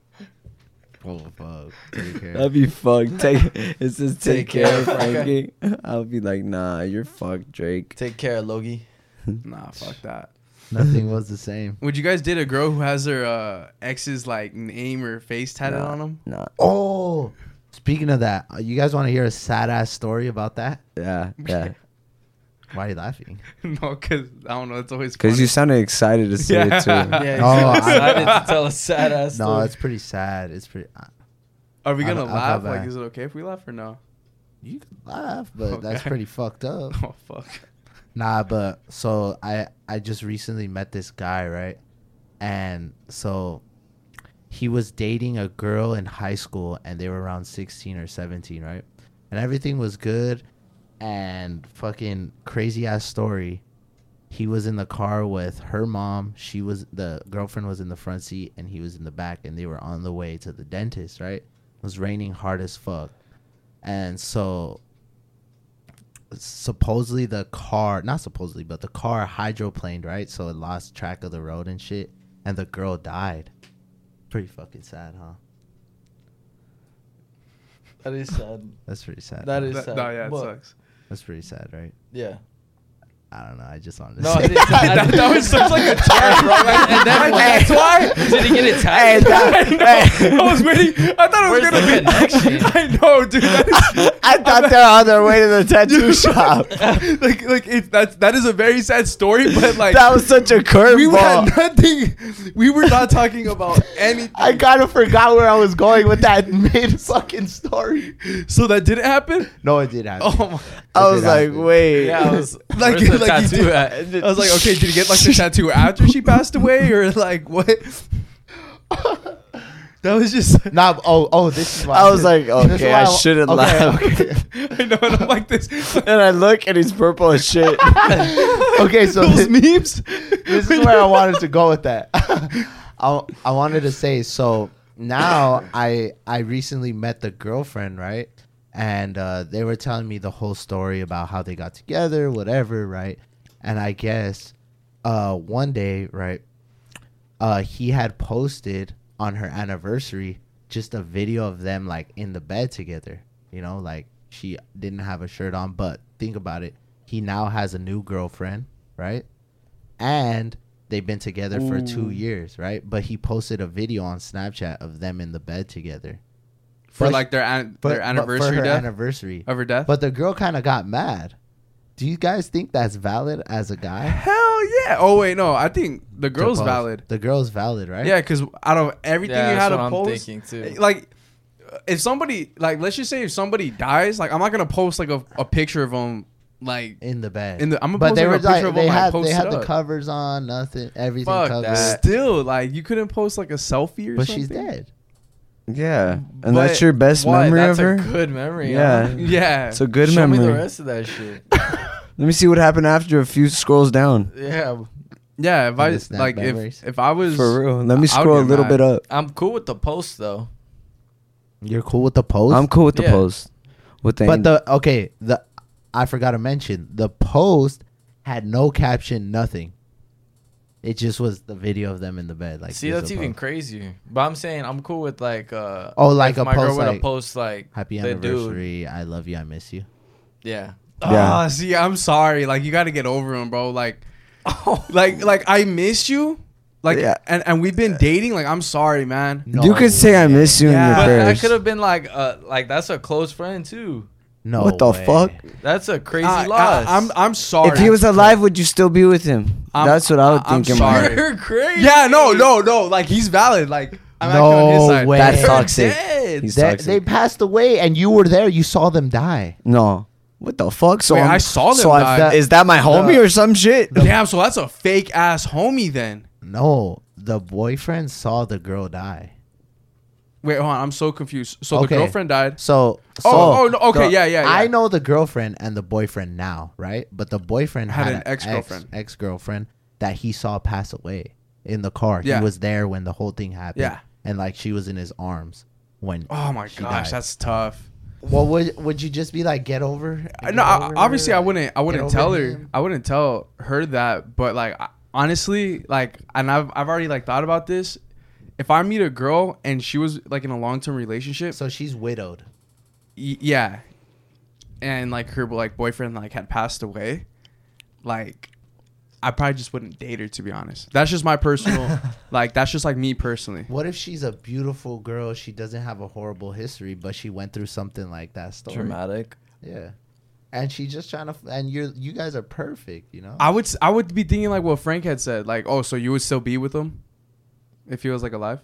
Oh fuck. Take care. That'd be fucked. It says take Take care, care, Frankie. I'll be like, nah, you're fucked, Drake. Take care, Logie. Nah, fuck that. Nothing was the same. Would you guys date a girl who has her ex's like name or face tatted Nah. on them? Nah, Oh, speaking of that, you guys want to hear a sad ass story about that? yeah. Why are you laughing? No, because I don't know. It's always Because funny. you sounded excited to say Yeah. it too. Yeah, Oh, he's excited to tell a sad ass No, story. it's pretty sad. It's pretty. Are we I gonna don't- I laugh? feel Like, bad. is it okay if we laugh or no? You can laugh, but that's Okay. pretty fucked up. Oh fuck. Nah, but so I just recently met this guy, right? And so he was dating a girl in high school and they were around 16 or 17, right? And everything was good and fucking crazy ass story. He was in the car with her mom. The girlfriend was in the front seat and he was in the back and they were on the way to the dentist, right? It was raining hard as fuck. And so supposedly the car hydroplaned, right? So it lost track of the road and shit. And the girl died. Pretty fucking sad, huh? That is sad. That's pretty sad. That is That, sad. no, yeah, it But- sucks. That's pretty sad, right? Yeah. I don't know. I just wanted to No, say. That was such like a turn, bro. And then that's why. Did he get it Hey, tatted? I was waiting. I thought it was Where's gonna the be. connection? I know, dude. I thought they were on their way to the tattoo shop. like it's that is a very sad story, but like That was such a we had curveball. nothing. We were not talking about anything. I kind of forgot where I was going with that mid fucking story. So that didn't happen. No, it did happen. Oh my. I was It like, happened. wait. Yeah, I was Like, where's the like you tattoo did- at? I was like, okay, did he get like the tattoo after she passed away, or like what? That was just. Nah. This is why. I was like, this is okay, why I shouldn't laugh. Okay. I know, and I'm like this. And I look and he's purple as shit. Okay, so Those memes. this is where I wanted to go with that. I wanted to say, so now I recently met the girlfriend, right? And they were telling me the whole story about how they got together, whatever, right? And I guess one day, right, he had posted on her anniversary just a video of them like in the bed together. You know, like she didn't have a shirt on, but think about it. He now has a new girlfriend, right? And they've been together for 2 years, right? But he posted a video on Snapchat of them in the bed together. For But- like their anniversary for her death anniversary. of her death. But the girl kind of got mad. Do you guys think that's valid as a guy? Hell yeah! Oh wait, no, I think the To girl's post? valid. The girl's valid, right? Yeah, because out of everything Yeah, you that's had to what I'm post, thinking too. like if somebody, like let's just say if somebody dies, like I'm not gonna post like a picture of them like In the bed. in the. I'm gonna but post they like were a picture like of they them like had post they had it the up. covers on, nothing, everything Fuck covered. that. Still, like you couldn't post like a selfie or But something. she's dead. Yeah. And But that's your best Why? memory That's of her? a good memory. Yeah. huh? Yeah. It's a good Show memory. me the rest of that shit. Let me see what happened after a few scrolls down. Yeah, Yeah, if And I the snap like memories. if I was For real. Let me I would scroll a get little mad. bit up. I'm cool with the post though. You're cool with the post? I'm cool with the Yeah. post. With the But I forgot to mention the post had no caption, nothing. It just was the video of them in the bed. Like, See, just that's a even post. crazier. But I'm saying I'm cool with like like if a my girl post would like, post like happy the dude. anniversary, I love you, I miss you. Yeah. Yeah. See, I'm sorry. Like you got to get over him, bro. Like like I miss you. Like Yeah. and we've been dating. Like I'm sorry, man. No you could say I miss you Yeah. in your But that prayers. could have been like that's a close friend too. No What the way. fuck? That's a crazy I- loss. I'm sorry. If he was alive, would you still be with him? That's what I would I'm think in my sorry. heart. You're crazy. Yeah, no. Like he's valid. Like I'm No actually on his side. way. That's They're toxic. dead. He's They toxic. passed away, and you were there. You saw them die. No. What the fuck? So Wait, I'm- I saw them so I- die. Is that my homie or some shit? Damn, so that's a fake ass homie then. No, the boyfriend saw the girl die. Wait, hold on. I'm so confused. So Okay. the girlfriend died. So, no, okay, yeah. I know the girlfriend and the boyfriend now, right? But the boyfriend Had had an ex-girlfriend. ex-girlfriend that he saw pass away in the car. Yeah. He was there when the whole thing happened. Yeah. And like she was in his arms when. Oh my she gosh, died. that's tough. Well, would you just be like, get over? No, obviously I wouldn't. I Get wouldn't over tell her. him? I wouldn't tell her that. But like honestly, like, and I've already like thought about this. If I meet a girl and she was like in a long term relationship, So she's widowed. yeah, and like her like boyfriend like had passed away, like I probably just wouldn't date her, to be honest. That's just my personal, like that's just like me personally. What if she's a beautiful girl? She doesn't have a horrible history, but she went through something like that story. Dramatic. Yeah. And she's just trying to, and you guys are perfect, you know? I would be thinking like what Frank had said, like, oh, so you would still be with him if he was like alive?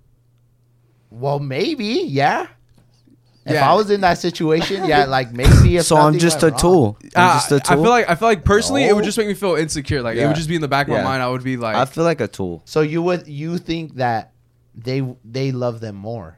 Well, maybe, yeah. If Yeah. I was in that situation, yeah, like maybe. If So I'm nothing just a went wrong. tool. I'm just a I tool. feel like personally it would No. just make me feel insecure. Like it Yeah. would just be in the back of my Yeah. mind. I would be like, I feel like a tool. So you think that they love them more?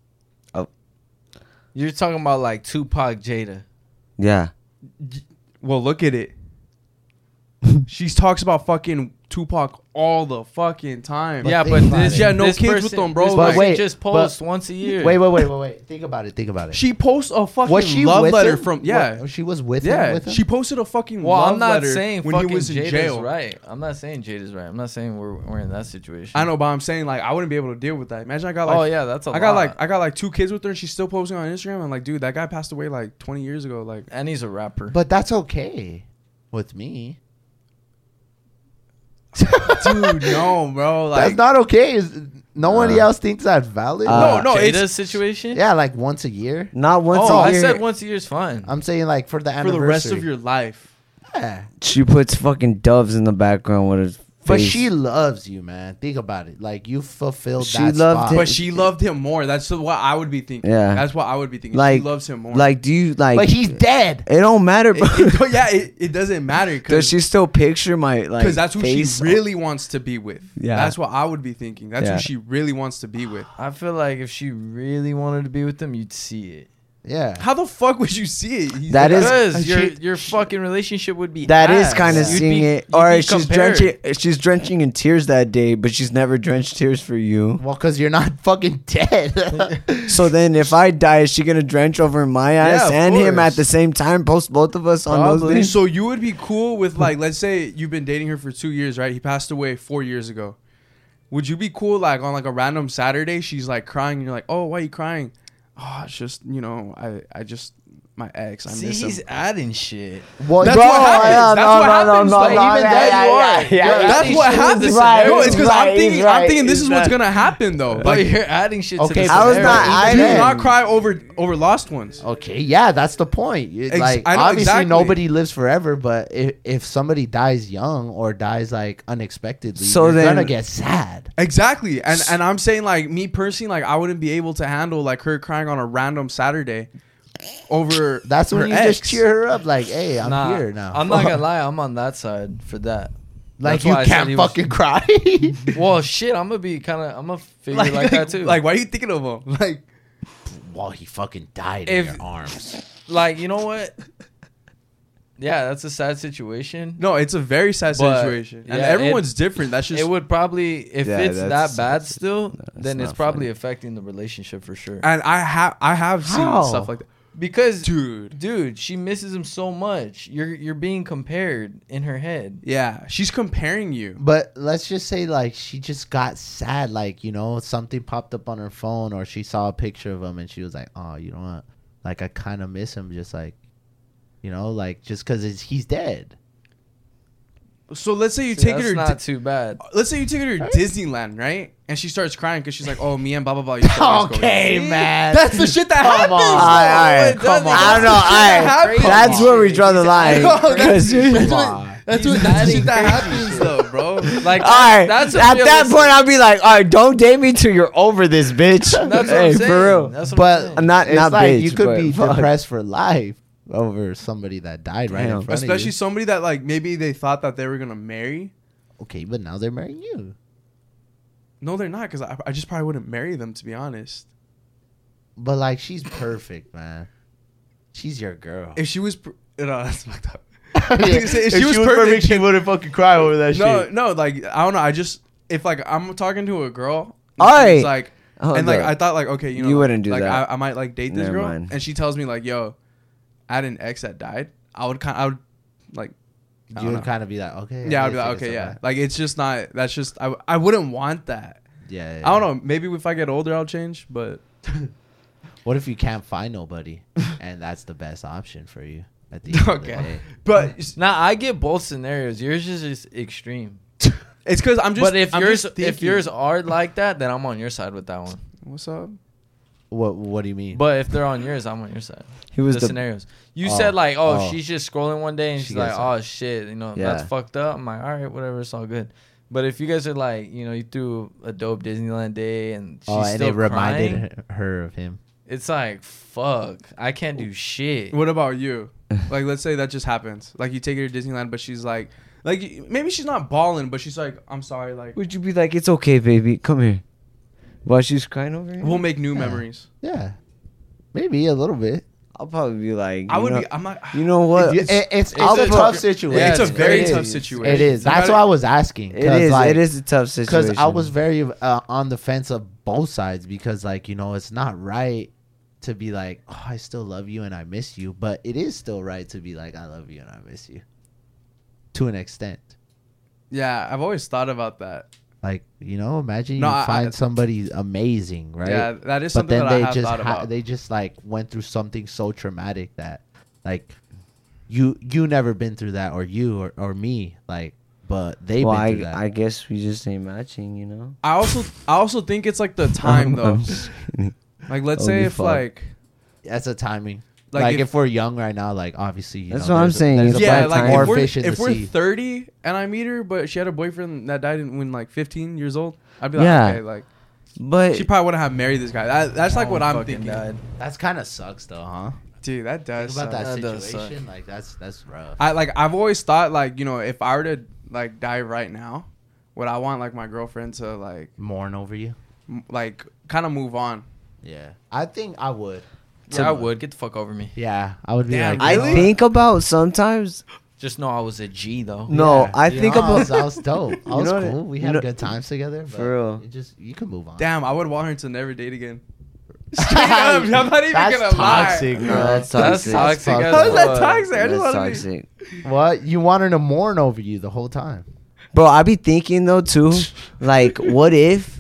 You're talking about like Tupac Jada. Yeah. well, look at it. She talks about fucking Tupac all the fucking time. But Yeah, think but about this it. She had no this kids with person- them, bro. This But person wait, just but- posts once a year. Wait. Think about it. She posts a fucking Was she love with letter him? from She was with yeah. him. With him? She posted a fucking Well, love I'm not letter saying when fucking he was in Jada's jail. right. I'm not saying Jada's right. I'm not saying we're in that situation. I know, but I'm saying like I wouldn't be able to deal with that. Imagine I got like Oh yeah, that's a I got lot. like I got like 2 kids with her and she's still posting on Instagram. I'm like, dude, that guy passed away like 20 years ago. Like and he's a rapper. But that's okay with me. dude, no, bro. That's Like not okay. Nobody else thinks that's valid. no, Jada's it's situation. Yeah, like once a year. Not once Oh, a I year. said once a year is fine. I'm saying like for the for anniversary. the rest of your life. Yeah. She puts fucking doves in the background with a But face. she loves you, man. Think about it. Like you fulfilled She that loved spot. him. But she loved him more. That's what I would be thinking. Yeah. That's what I would be thinking. Like- she loves him more. Like, do you like? But he's dead. It don't matter, bro. it doesn't matter Does because she still picture my like? that's who face? she really wants to be with. Yeah. That's what I would be thinking. That's Yeah. who she really wants to be with. I feel like if she really wanted to be with him, you'd see it. Yeah. How the fuck would you see it? That is- Because she- your fucking relationship would be That is ass. kind of You'd seeing be- it. you'd Or be she's compared. drenching in tears that day, but she's never drenched tears for you. Well, because you're not fucking dead. So then, if I die, is she gonna drench over my ass of and him course. at the same time? Post both of us on those Probably. days. So you would be cool with like, let's say you've been dating her for 2 years, right? He passed away 4 years ago. Would you be cool like on like a random Saturday? She's like crying, and you're like, oh, why are you crying? Oh, it's just I just my ex. I See, miss he's him. adding shit. well, That's bro, what happens. yeah, That's what happens. Like, even yeah, then yeah, you yeah, are. yeah, That's yeah. what He's happens. right, No, it's because he's I'm right, thinking. he's right, I'm thinking this he's is what's not- gonna happen though. But Like, you're adding shit to Okay, the so I was scenario. not- I do didn't- not cry over lost ones. Okay, yeah, that's the point. Like, I know obviously, exactly. nobody lives forever, but if somebody dies young or dies like unexpectedly, So you're then- gonna get sad. Exactly, and I'm saying like me personally, like I wouldn't be able to handle like her crying on a random Saturday over. That's when her you ex. just cheer her up, like, "Hey, I'm Nah, here now." I'm not gonna lie, I'm on that side for that. Like That's you why I said can't he was- fucking cry. Well, shit, I'm gonna figure like that too. Like, why are you thinking of him? Like, Well, he fucking died If- in your arms. like, you know what? Yeah, that's a sad situation. no, it's a very sad But, situation, and yeah, everyone's different. That's just It would probably, if Yeah, it's that's- that bad still, that's then it's not probably funny. affecting the relationship for sure. and I have seen How? stuff like that, Because, dude. dude, she misses him so much. You're being compared in her head. Yeah, she's comparing you. But let's just say, like, she just got sad. Like, you know, something popped up on her phone, or she saw a picture of him, and she was like, "Oh, you know what? Like, I kind of miss him." Just like, you know, like just because he's dead. So let's say you See, take that's her. not too bad. Let's say you take her to Disneyland, right? And she starts crying because she's like, "Oh, me and blah blah blah." used to always go Okay, there." man. That's the shit that Come happens. on. though. Alright, come on. I don't know. That's That's where we draw the line. No, that's- 'Cause you- that's Come what- on. That's He's what that's the adding shit that crazy happens shit. though, bro. Like, All right, that's at that realistic- point, I'll be like, all right, don't date me till you're over this, bitch. That's what hey, I'm saying. for real. That's what But I'm saying. Not it's not like bitch. you could but be fuck. depressed for life over somebody that died right in Damn. front Especially of somebody that like maybe they thought that they were gonna marry. you. Okay, but now they're marrying you. No, they're not, because I just probably wouldn't marry them, to be honest. But like, she's perfect, man. She's your girl. If she was, no, that's fucked up. Yeah. If she was perfect, she wouldn't fucking cry over that no, like I don't know. I just if like I'm talking to a girl, All and right. she's like, Hold and like up. I thought like okay, you know, You wouldn't do like, that. I might like date this Never girl, mind. and she tells me like, yo, I had an ex that died. I would like, I You don't would know. kind of be like, okay. Yeah, I'd I be guess like, it's okay, yeah. alright. Like it's just not. That's just I wouldn't want that. Yeah, I don't know. Maybe if I get older, I'll change. But What if you can't find nobody, and that's the best option for you at the end of the Okay. day? but it's Nah, I get both scenarios. Yours is just extreme. because I'm just. But if I'm yours just if thinking, yours are like that, then I'm on your side with that one. what's up? What do you mean? But if they're on yours, I'm on your side. He was the the scenarios. You Oh, said like, oh, oh. she's just scrolling one day and She she's like, gets oh shit, you know, that's Yeah. fucked up. I'm like, all right, whatever, it's all good. But if you guys are like, you know, you threw a dope Disneyland day and she's and still it reminded crying, her of him. it's like, fuck, I can't do shit. What about you? Like, let's say that just happens. Like, you take her to Disneyland, but she's like, maybe she's not balling, but she's like, I'm sorry. Like, Would you be like, it's okay, baby, come here, while she's crying over here? we'll make new Yeah. memories. Yeah, maybe a little bit. I'll probably be like, I you would know- be. I'm not. You know what? It's I'll a put- tough situation. Yeah, it's a it's very crazy. tough situation. It is. That's Somebody- why I was asking. It is. Like, It is a tough situation. Because I was very on the fence of both sides, because like, you know, it's not right to be like, oh, I still love you and I miss you, but it is still right to be like, I love you and I miss you, to an extent. Yeah, I've always thought about that. Like, you know, imagine No, you find somebody amazing, right? Yeah, that is But something then that I they have just thought about. they just like went through something so traumatic that like you never been through that, or you or me, like, but they've Well, been through that. I guess we just ain't matching, you know. I also think it's like the time though. I'm just kidding. Like, let's Holy say if fuck. like, That's a timing. Like if we're young right now, like obviously, That's what I'm saying. There's a Yeah, better like time. More if we're, fish in if the we're sea. 30 and I meet her, but she had a boyfriend that died when like 15 years old, I'd be like, Yeah. okay, like But she probably wouldn't have married this guy. That's like Oh, what I'm fucking thinking. died. That's kind of sucks though, huh? Dude, that does. Think about suck. that That does situation. Like that's rough. I've always thought like, you know, if I were to like die right now, would I want like my girlfriend to like Mourn over you. like kind of move on? Yeah, I think I would. Yeah, I would. Get the fuck over me. Yeah, I would be Damn, like, I you know what? think about sometimes. Just know I was a G though. No, Yeah. I You think know, about. I was dope. I was know what- cool. We you had know- good times together. But For real. you can move on. Damn, I would want her to never date again. Straight up, I'm not even That's gonna toxic, lie. bro. No, that's That's toxic. toxic. fucked as How is that fuck. toxic? I just That's want to toxic. What? You want her to mourn over you the whole time? Bro, I be thinking though too, like what if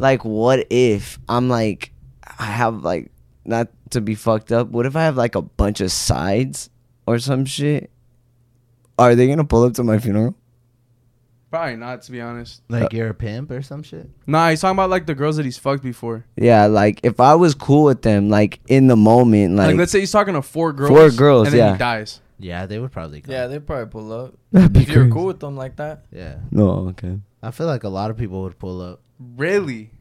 I'm like, I have like, not to be fucked up, what if I have like a bunch of sides or some shit? Are they gonna pull up to my funeral? Probably not, to be honest. Like you're a pimp or some shit? Nah, he's talking about like the girls that he's fucked before. Yeah, like if I was cool with them, like in the moment, Like, like, let's say he's talking to 4 girls. 4 girls, and then yeah. he dies. Yeah, they would probably come. Yeah, they probably pull up. That'd be If you're crazy. cool with them like that. Yeah. No, okay. I feel like a lot of people would pull up. Really?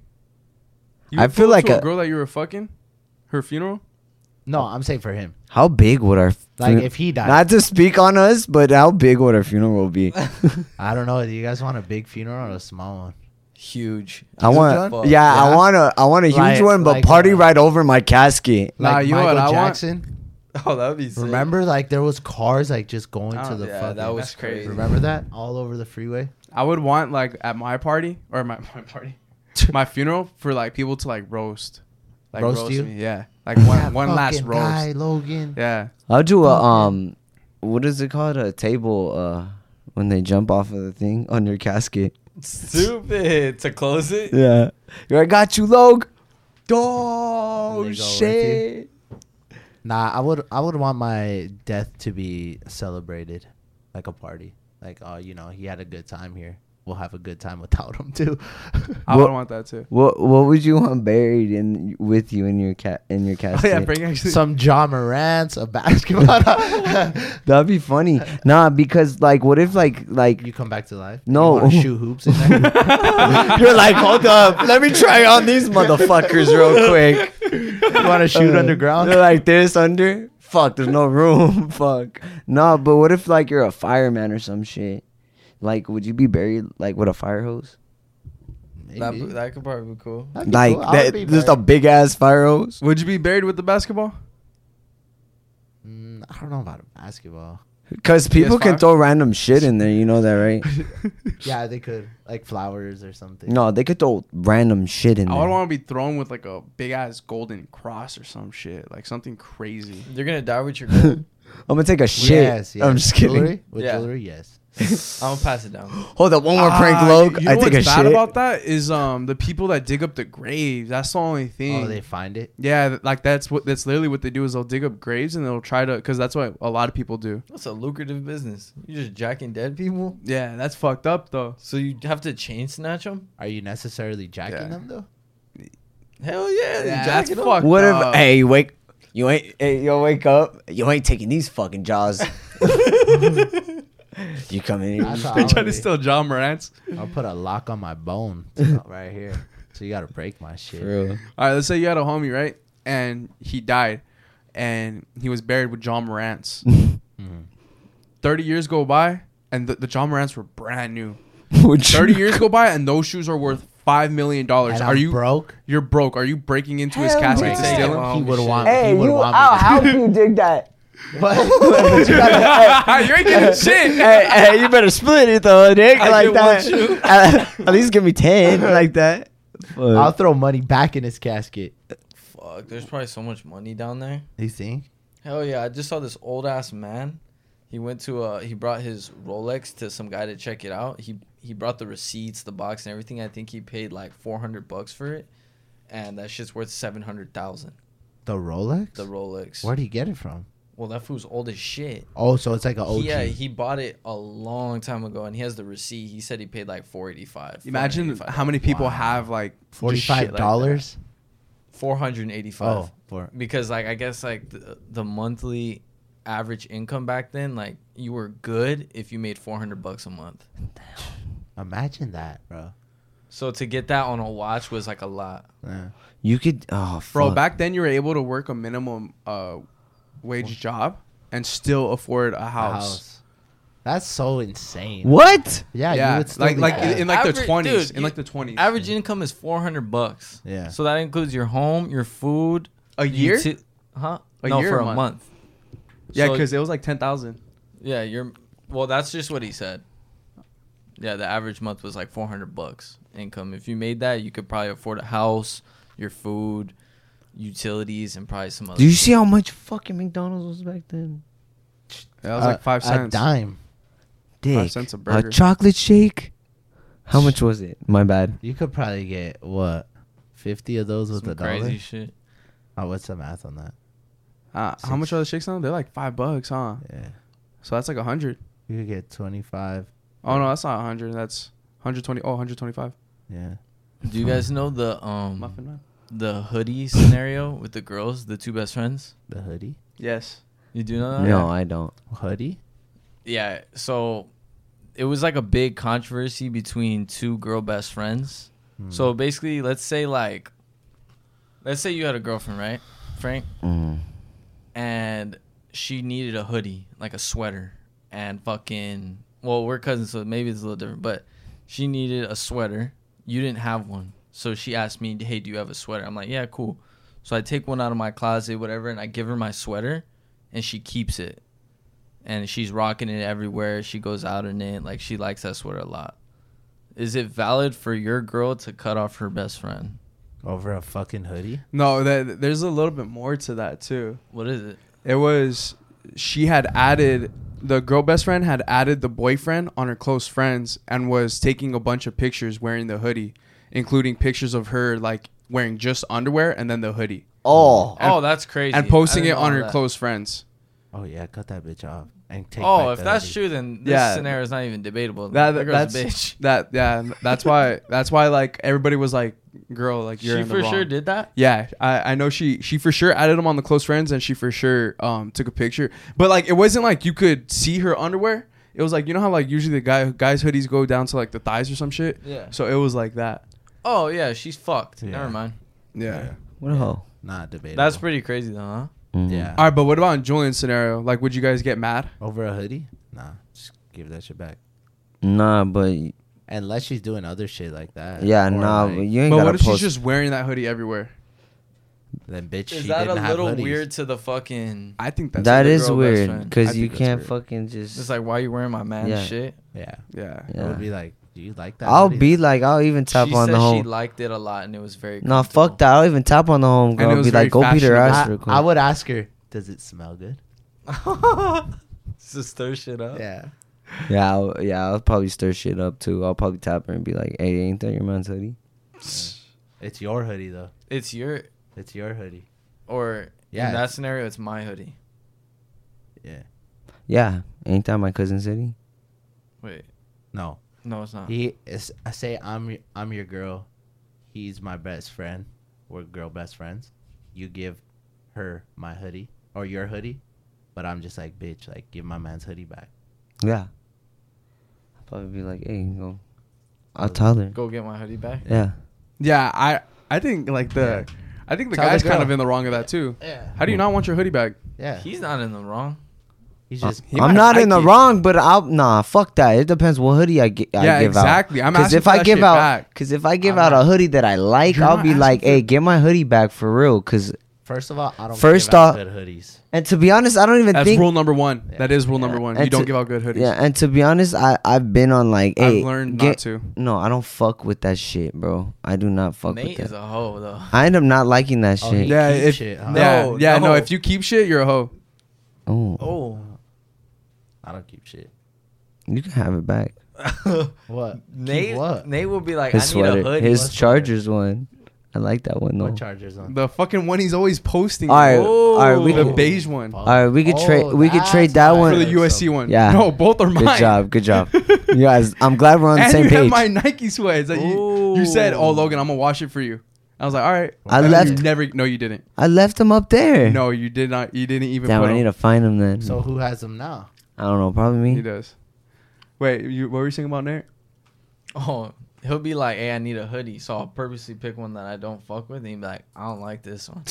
You I would feel pull up like to a a- girl that you were fucking, her funeral. No, I'm saying for him. How big would our Like fun- if he died. not to speak on us, but how big would our funeral be? I don't know. Do you guys want a big funeral or a small one? Huge. I want, one? yeah, Yeah. I want a huge Like- one, but like, party right over my casket. Nah, Like you know Michael what I want? Jackson. Oh, that would be sick. Remember, like there was cars like just going Oh, to the yeah, fucking. that was That's crazy. crazy. Remember that all over the freeway? I would want like at my party or my party, my funeral for like people to like roast, like Roast you? me. Yeah, like one That last fucking roast. guy, Logan. Yeah, I'll do a Fuck what is it called? A table when they jump off of the thing on your casket. Stupid. To close it? Yeah. I got you, Log. And Oh they go with shit. Nah, I would want my death to be celebrated, like a party. Like, oh, you know, he had a good time here. We'll have a good time without him too. I What- would want that too. What would you want buried in with you in your Oh casket? yeah, bring actually. Some John Morant's, a basketball. That'd be funny. Nah, because like what if like You come back to life. No. You wanna shoot hoops in there. you're like, hold up, let me try on these motherfuckers real quick. You want to shoot underground? They're like this under. Fuck, there's no room. Fuck. No, but what if like you're a fireman or some shit? Like, would you be buried like with a fire hose? Maybe. That could probably be cool. That'd be Like cool. I would be just a buried. big ass fire hose? Would you be buried with the basketball? I don't know about a basketball. Because people can PS5? throw random shit in there. You know that, right? Yeah, they could like flowers or something. No, they could throw random shit in I would there. want to be thrown with like a big ass golden cross or some shit, like something crazy. You're gonna die with your gold. I'm gonna take a shit. Yes, yes. I'm just kidding. Jewelry? With Yeah. jewelry, yes. I'm gonna pass it down. Hold up, one more prank, Ah, Log. You know I take a what's bad shit. about that is the people that dig up the graves. That's the only thing. Oh, they find it. Yeah, like that's literally what they do is they'll dig up graves and they'll try to, because that's what a lot of people do. That's a lucrative business. You're just jacking dead people. Yeah, that's fucked up though. So you have to chain snatch them? Are you necessarily jacking Yeah. them though? Hell yeah. Yeah, you that's jacking 'em? fucked What up. if? Hey, you wake up. You ain't taking these fucking jaws. You come in That's here. how They I trying would to be. steal John Morant's. I'll put a lock on my bone right here. So you gotta break my shit. For real. All right, let's say you had a homie, right? And he died and he was buried with John Morant's. Mhm. 30 years go by and the John Morant's were brand new. Would you- 30 years go by and those shoes are worth $5 million. And Are I'm you broke? You're broke. Are you breaking into his Hell casket yeah. to steal Break him? He would shit. want. Hey, he would you, want I'll me to. help you dig that. But you ain't getting shit. Hey, you better split it though, Nick. I Like get one that. shoe. At least give me 10, like that. I'll throw money back in his casket. Fuck, there's probably so much money down there. You think? Hell yeah, I just saw this old ass man. He went to he brought his Rolex to some guy to check it out. He brought the receipts, the box and everything. I think he paid like $400 for it. And that shit's worth $700,000. The Rolex? The Rolex. Where'd he get it from? Well, that fool's old as shit. Oh, so it's like an OG. Yeah, he bought it a long time ago, and he has the receipt. He said he paid like $485. Imagine $485. how many people Wow. have like just shit like that. $45. $485. Oh, because like I guess like the monthly average income back then, like you were good if you made $400 a month. Imagine that, bro. So to get that on a watch was like a lot. Yeah. You could, oh, fuck. Bro, back then you were able to work a minimum wage job and still afford a house. That's so insane. What? Yeah, Yeah, you would still like be like that. in like the Average- 20s, dude, in like the 20s. Average income is $400. Yeah. So that includes your home, your food, a year? huh? A No, year for or a a month. Yeah, So- because it was like 10,000. Yeah, well, that's just what he said. Yeah, the average month was like $400 income. If you made that, you could probably afford a house, your food, utilities, and probably some other. Do you see how much fucking McDonald's was back then? That was like 5 A cents. dime. Dick. cents a burger. A chocolate shake? How much was it? My bad. You could probably get what, 50 of those with some a crazy dollar. shit. Oh, what's the math on that? How much are the shakes now? They're like $5, huh? Yeah, So that's like 100. you could get 25. Oh no, that's not 100. That's 120. Oh, 125. Yeah. Do you guys know the Muffin man. the hoodie scenario with the girls, the two best friends? The hoodie. Yes. You do know that? No, I don't. Hoodie. Yeah. So it was like a big controversy between two girl best friends. Hmm. So basically, let's say you had a girlfriend, right, Frank? Mm. And she needed a hoodie, like a sweater, and fucking, well, we're cousins, so maybe it's a little different, but she needed a sweater. You didn't have one. So she asked me, hey, do you have a sweater? I'm like, yeah, cool. So I take one out of my closet, whatever, and I give her my sweater, and she keeps it. And she's rocking it everywhere. She goes out in it. Like, she likes that sweater a lot. Is it valid for your girl to cut off her best friend? Over a fucking hoodie. No, there's a little bit more to that too. What is it? It was the girl best friend had added the boyfriend on her close friends and was taking a bunch of pictures wearing the hoodie, including pictures of her like wearing just underwear and then the hoodie, Oh. Oh, that's crazy. and posting I it didn't on know her that. close friends. Oh yeah, cut that bitch off and take. Oh, back if the that's hoodie. true, then this Yeah. scenario is not even debatable. That That girl's that's a bitch. that's why like everybody was like, girl, like you're She in the for wrong. sure did that. Yeah, I know she for sure added them on the close friends, and she for sure took a picture. But like it wasn't like you could see her underwear. It was like, you know how like usually the guys hoodies go down to like the thighs or some shit. Yeah. So it was like that. Oh yeah, she's fucked. Yeah. Never mind. Yeah. What a hoe. Not debatable. That's pretty crazy though, huh? Mm. Yeah. All right, but what about in Julian's scenario? Like, would you guys get mad? Over a hoodie? Nah, just give that shit back. Nah, but Unless she's doing other shit like that. yeah, Or, nah, like, but you ain't But gotta what if she's post. just wearing that hoodie everywhere? then bitch, Is she that a didn't have little hoodies. weird to the fucking? I think that's That the is girl best weird friend. I because you think that's can't weird. fucking just. It's like, why are you wearing my man's Yeah. shit? Yeah. Yeah. It Yeah. would be like, do you like that? I'll hoodie? be like, I'll even tap She on said the she home. liked it a lot and it was very. No, fuck comfortable. that. I'll even tap on the home And girl. it I'll was be like, go very beat her ass fashionable. real quick. I would ask her, does it smell good? To stir shit up. Yeah. Yeah, I'll probably stir shit up too. I'll probably tap her and be like, hey, ain't that your man's hoodie? It's your hoodie though. It's your, It's your hoodie. or Yeah, in that it's- scenario, it's my hoodie. Yeah. Yeah, ain't that my cousin's hoodie? Wait, No. no, it's not. He is. I say I'm your girl. He's my best friend. We're girl best friends. You give her my hoodie or your hoodie, but I'm just like, bitch, like give my man's hoodie back. Yeah. I'll probably be like, hey, go. I'll tell her. Go get my hoodie back. Yeah. Yeah, I think like the I think the Tell the guy's kind girl. of in the wrong of that too. Yeah. How do you not want your hoodie back? Yeah. He's not in the wrong. He's just. He I'm might not in like the it. wrong, but nah, fuck that. It depends what hoodie I give exactly. out. I'm Because asking if for I that give shit out, back. because if I give I'm out a not- hoodie that I like, You're I'll not be like, asking for- hey, get my hoodie back for real. Because, First of all, I don't First give out off- good hoodies. and to be honest, I don't even That's think. rule number one. Yeah. That is rule Yeah. number one. And You don't to- give out good hoodies. Yeah, and to be honest, I've been on like, hey, I've learned get- not to. No, I don't fuck with that shit, bro. I do not fuck Nate with is that. a hoe though. I end up not liking that Oh, shit. he- Yeah, keep if, shit, huh? No, yeah, no. no. If you keep shit, you're a hoe. Oh, Oh. I don't keep shit. you can have it back. What? Nate, Keep what? Nate will be like, His I need a sweater, hoodie. his What sweater? Chargers one. I like that one though. What chargers on? The fucking one he's always posting. All right, Oh. all right, we The could, beige one. All right, we could trade- we could trade that one- For the USC one. Yeah. No, both are mine. good job. You guys, I'm glad we're on the And same you have page. my Nike sweats that you said, oh, Ooh. Logan, I'm going to wash it for you. I was like, all right. I And then left- You never. No, you didn't. I left him up there. No, you did not. You didn't even. Damn, put I need him. to find him then. So who has them now? I don't know. Probably He me. does. Wait, what were you saying about Nate? Oh, he'll be like, "Hey, I need a hoodie," so I'll purposely pick one that I don't fuck with, and he'll be like, "I don't like this one."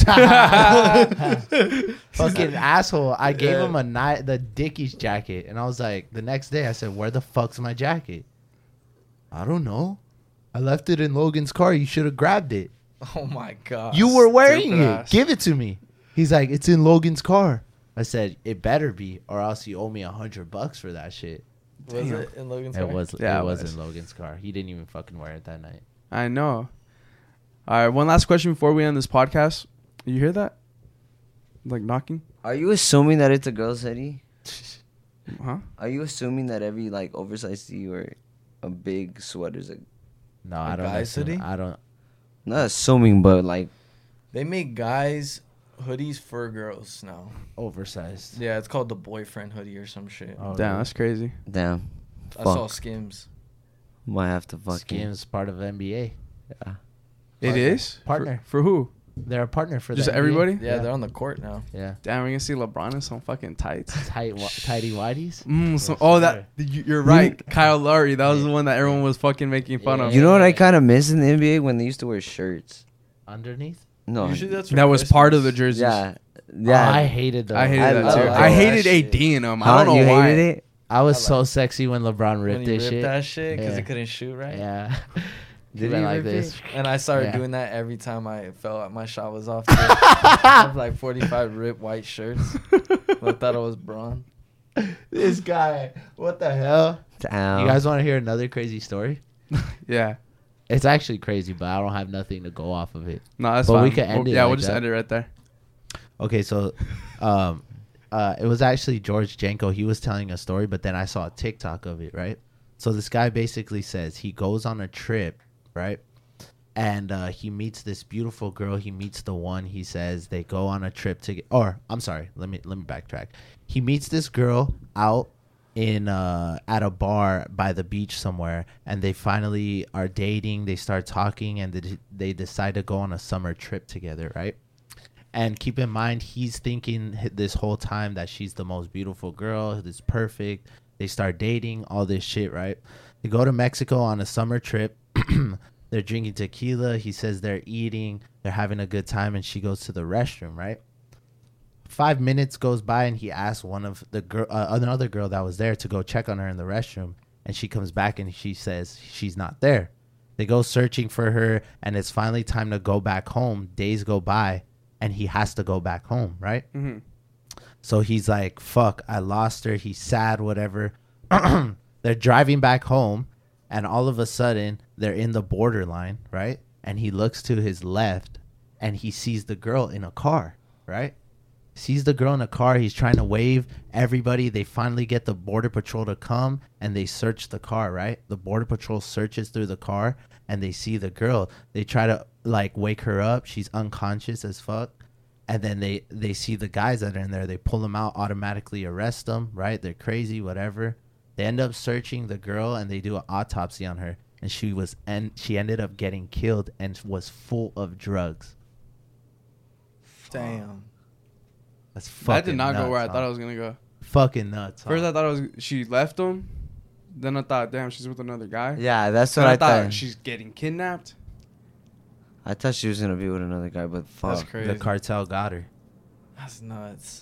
Fucking asshole. I gave Yeah. him the Dickies jacket, and I was like, the next day I said, "Where the fuck's my jacket?" I don't know. I left it in Logan's car. You should have grabbed it. Oh my god! You were wearing stupid it. ass. Give it to me. He's like, it's in Logan's car. I said, it better be, or else you owe me $100 for that shit. Was it in Logan's car? It was. Yeah, it it was was. in Logan's car. He didn't even fucking wear it that night. I know. All right, one last question before we end this podcast. You hear that? Like knocking? Are you assuming that it's a girl's hoodie? Huh? Are you assuming that every like oversized tee or a big sweater's a No, I don't. guy's assume- hoodie? I don't. not assuming, but like They make guys hoodies for girls now. Oversized. Yeah, it's called the boyfriend hoodie or some shit. Oh, Damn, really? that's crazy. damn. I saw Fuck. Skims. Might have to fucking. Skims part of NBA. Yeah. It Partner. is? Partner. For who? They're a partner for Just the NBA. everybody? Yeah, they're on the court now. Yeah. Damn, we're gonna see LeBron in some fucking tights. Tighty whities. So, Yes, oh, sir. you're right. Kyle Lowry. That was the one that everyone was fucking making fun of. You know what I kind of miss in the NBA when they used to wear shirts. Underneath. No. Usually that's for That was part of the Christmas. jerseys. Yeah. Yeah. Yeah. I hated those. I hated I that love too. that I hated shit. AD in them. Huh? I don't know You why. hated it? I was I so like- sexy when LeBron When ripped he this ripped shit. that shit because Yeah. he couldn't shoot right. Yeah. Did He he went like rip this. it? And I started Yeah. doing that every time I felt my shot was off. I have like 45 ripped white shirts. I thought it was Braun. This guy. What the hell? Damn. You guys want to hear another crazy story? Yeah. It's actually crazy, but I don't have nothing to go off of it. No, that's But fine. we could end it Yeah, like we'll just that. end it right there. Okay, so it was actually George Janko. He was telling a story, but then I saw a TikTok of it, right? So this guy basically says he goes on a trip, right? And he meets this beautiful girl. He meets the one. He says they go on a trip to I'm sorry. Let me backtrack. He meets this girl out in at a bar by the beach somewhere, and they finally are dating. They start talking, and they decide to go on a summer trip together, right? And keep in mind, he's thinking this whole time that she's the most beautiful girl. This perfect. They start dating, all this shit, right? They go to Mexico on a summer trip. They're drinking tequila. He says they're eating. They're having a good time, and she goes to the restroom, right? 5 minutes goes by, and he asks one of the girl, another girl that was there, to go check on her in the restroom, and she comes back and she says she's not there. They go searching for her, and it's finally time to go back home. Days go by, and he has to go back home, right? Mm-hmm. So he's like, fuck, I lost her. He's sad, whatever. They're driving back home, and all of a sudden, they're in the borderline, right? And he looks to his left, and he sees the girl in a car, right? Sees the girl in a car. He's trying to wave everybody. They finally get the border patrol to come, and they search the car, right? The border patrol searches through the car, and they see the girl. They try to, like, wake her up. She's unconscious as fuck. And then they see the guys that are in there. They pull them out, automatically arrest them, right? They're crazy, whatever. They end up searching the girl, and they do an autopsy on her. And she ended up getting killed and was full of drugs. Damn. That's fucking That did not nuts, go where I huh? thought it was gonna go. Fucking nuts. First, huh? I thought it was she left him. Then I thought, damn, she's with another guy. Yeah, that's Then what I I thought thought. she's getting kidnapped. I thought she was gonna be with another guy, but That's fuck. crazy. The cartel got her. That's nuts.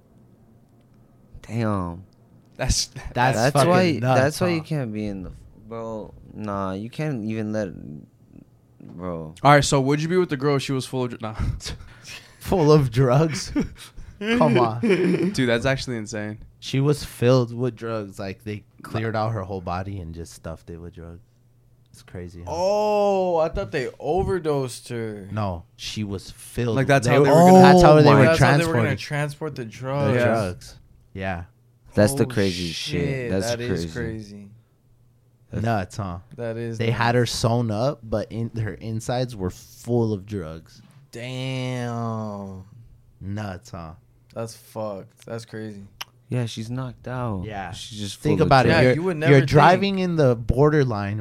Damn. That's That's That's why. fucking nuts, That's why you huh? can't be in the. Bro, nah, you can't even let. Bro. All right. So would you be with the girl if she was full of? Nah. Full of drugs. Come on. Dude, that's actually insane. She was filled with drugs. Like, they cleared out her whole body and just stuffed it with drugs. It's crazy. Huh? Oh, I thought they overdosed her. No, she was filled. Like, that's they how they were were gonna- That's how Oh they my- were That's how they were gonna transporting transport the the drugs. Yeah. drugs. Yeah. That's the Oh, crazy shit. That's that crazy. is crazy. Nuts, huh? That is. They nuts. had her sewn up, but her insides were full of drugs. Damn. Nuts, huh? That's fucked. That's crazy. Yeah, she's knocked out. Yeah. She's just. Think full of about it. Yeah, drugs. You're, you would never you're think. driving in the borderline, right?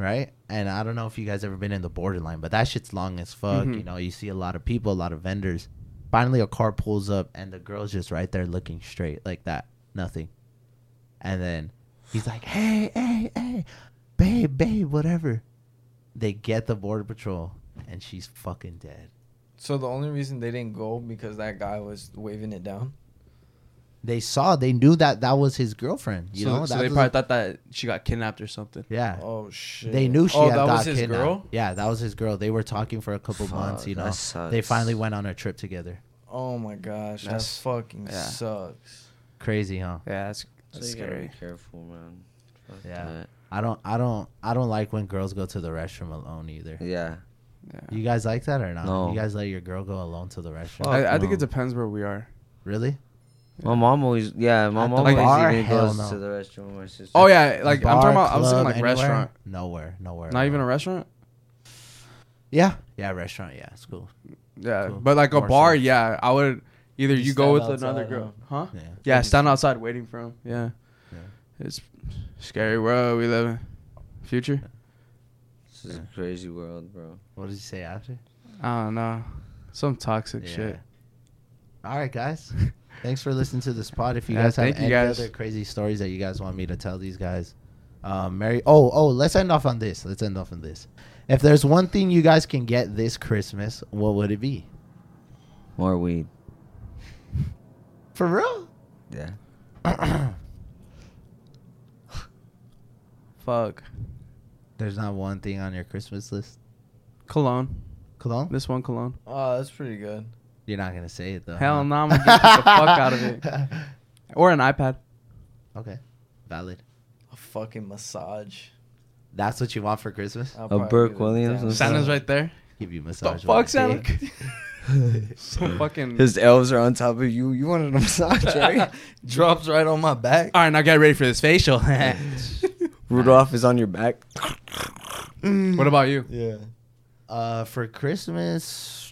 and I don't know if you guys ever been in the borderline, but that shit's long as fuck. Mhm. You know, you see a lot of people, a lot of vendors. Finally, a car pulls up, and the girl's just right there looking straight like that, nothing. And then he's like, hey, babe, whatever. They get the border patrol, and she's fucking dead. So the only reason they didn't go because that guy was waving it down. They knew that was his girlfriend. You know, so that they was- probably thought that she got kidnapped or something. yeah. Oh shit. They knew she Oh, had that got was his kidnapped. girl. Yeah, that was his girl. They were talking for a couple months. You know, that sucks. they finally went on a trip together. Oh my gosh, that That's- fucking yeah. sucks. Crazy, huh? Yeah, that's So you gotta scary. be careful, man. Fuck Yeah. that. I don't like when girls go to the restroom alone either. Yeah. Yeah. You guys like that or not? No. You guys let your girl go alone to the restroom? Fuck I think no. it depends where we are. Really? My mom always, my At mom the always bar? even Hell goes no. to the restroom with my sister. Oh yeah, like I'm Bar, talking about. I was club, saying like anywhere? restaurant. Nowhere. Not even a alone. restaurant. Yeah, restaurant. Yeah, it's cool. Yeah, Cool. but like a More bar, so. yeah, I would either You you go with stand another outside, girl, huh? Yeah. Yeah, stand outside waiting for him. Yeah, Yeah. it's scary world we live in. Future, This is a crazy world, bro. What did you say after? I don't know, some toxic Yeah. shit. All right, guys. Thanks for listening to this pod. If you Yeah, guys have thank you any guys. other crazy stories that you guys want me to tell these guys, Mary. Oh, let's end off on this. If there's one thing you guys can get this Christmas, what would it be? More weed. For real? Yeah. Fuck, There's not one thing on your Christmas list. cologne. Cologne? This one cologne. Oh, that's pretty good. You're not gonna say it though. Hell huh? no, I'm gonna get the fuck out of it. Or an iPad. Okay, valid. A fucking massage. That's what you want for Christmas? I'll A probably Burke get a Williams damn massage? Santa's massage. right there. Give you a The massage. fuck, with a Santa? dick. So fucking. His elves are on top of you. You wanted a massage, right? Drops right on my back. All right, now get ready for this facial. Rudolph is on your back. What about you? Yeah. For Christmas,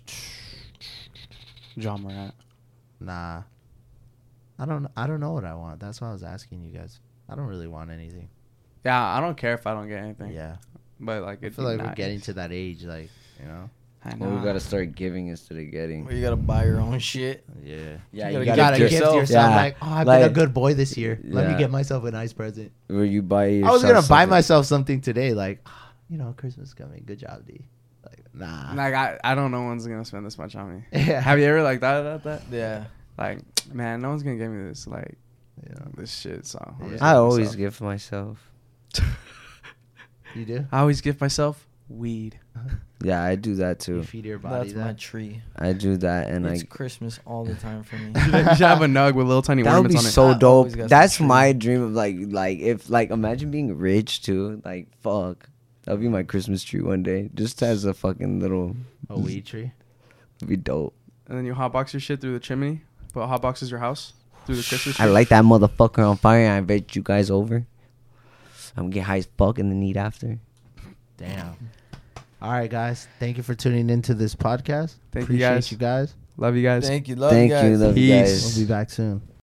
John Morant. nah. I don't know what I want. That's why I was asking you guys. I don't really want anything. Yeah, I don't care if I don't get anything. Yeah. But like, I it'd feel be like we're nice. getting to that age, like, you know. I know. Well, we gotta start giving instead of getting. Where you gotta buy your own shit. Yeah. Yeah, You You gotta gotta gift gift yourself. yourself. Yeah. Like, oh, I've been a Like- good boy this year. Let me Yeah. get myself a nice present. Where you buy yourself I was gonna buy something. myself something today, like, you know, Christmas is coming. Good job, D. Like, nah. Like I don't know one's gonna spend this much on me. Yeah. Have you ever like thought about that? Yeah. Like, man, no one's gonna give me this like You know, this shit. So I'm Yeah. just I gonna always myself. gift myself. you do? I always give myself weed. Yeah, I do that You too. feed your body That's my that? tree. I do that, and It's I. Christmas all the time for me. You should have a nug with little tiny That would be ornaments on it. so I dope. always got some That's tree. my dream of like if like imagine being rich too. Like fuck, that'd be my Christmas tree one day. Just as a fucking little. A weed tree? It'd be dope. And then you hotbox your shit through the chimney. But hotboxes your house through the Christmas tree. I light that motherfucker on fire and I invite you guys over. I'm gonna get high as fuck and then eat after. Damn. All right, guys. Thank you for tuning into this podcast. Thank you Appreciate guys. you guys. Love you guys. Thank you. Love Thank you you, guys. love you Peace. guys. We'll be back soon.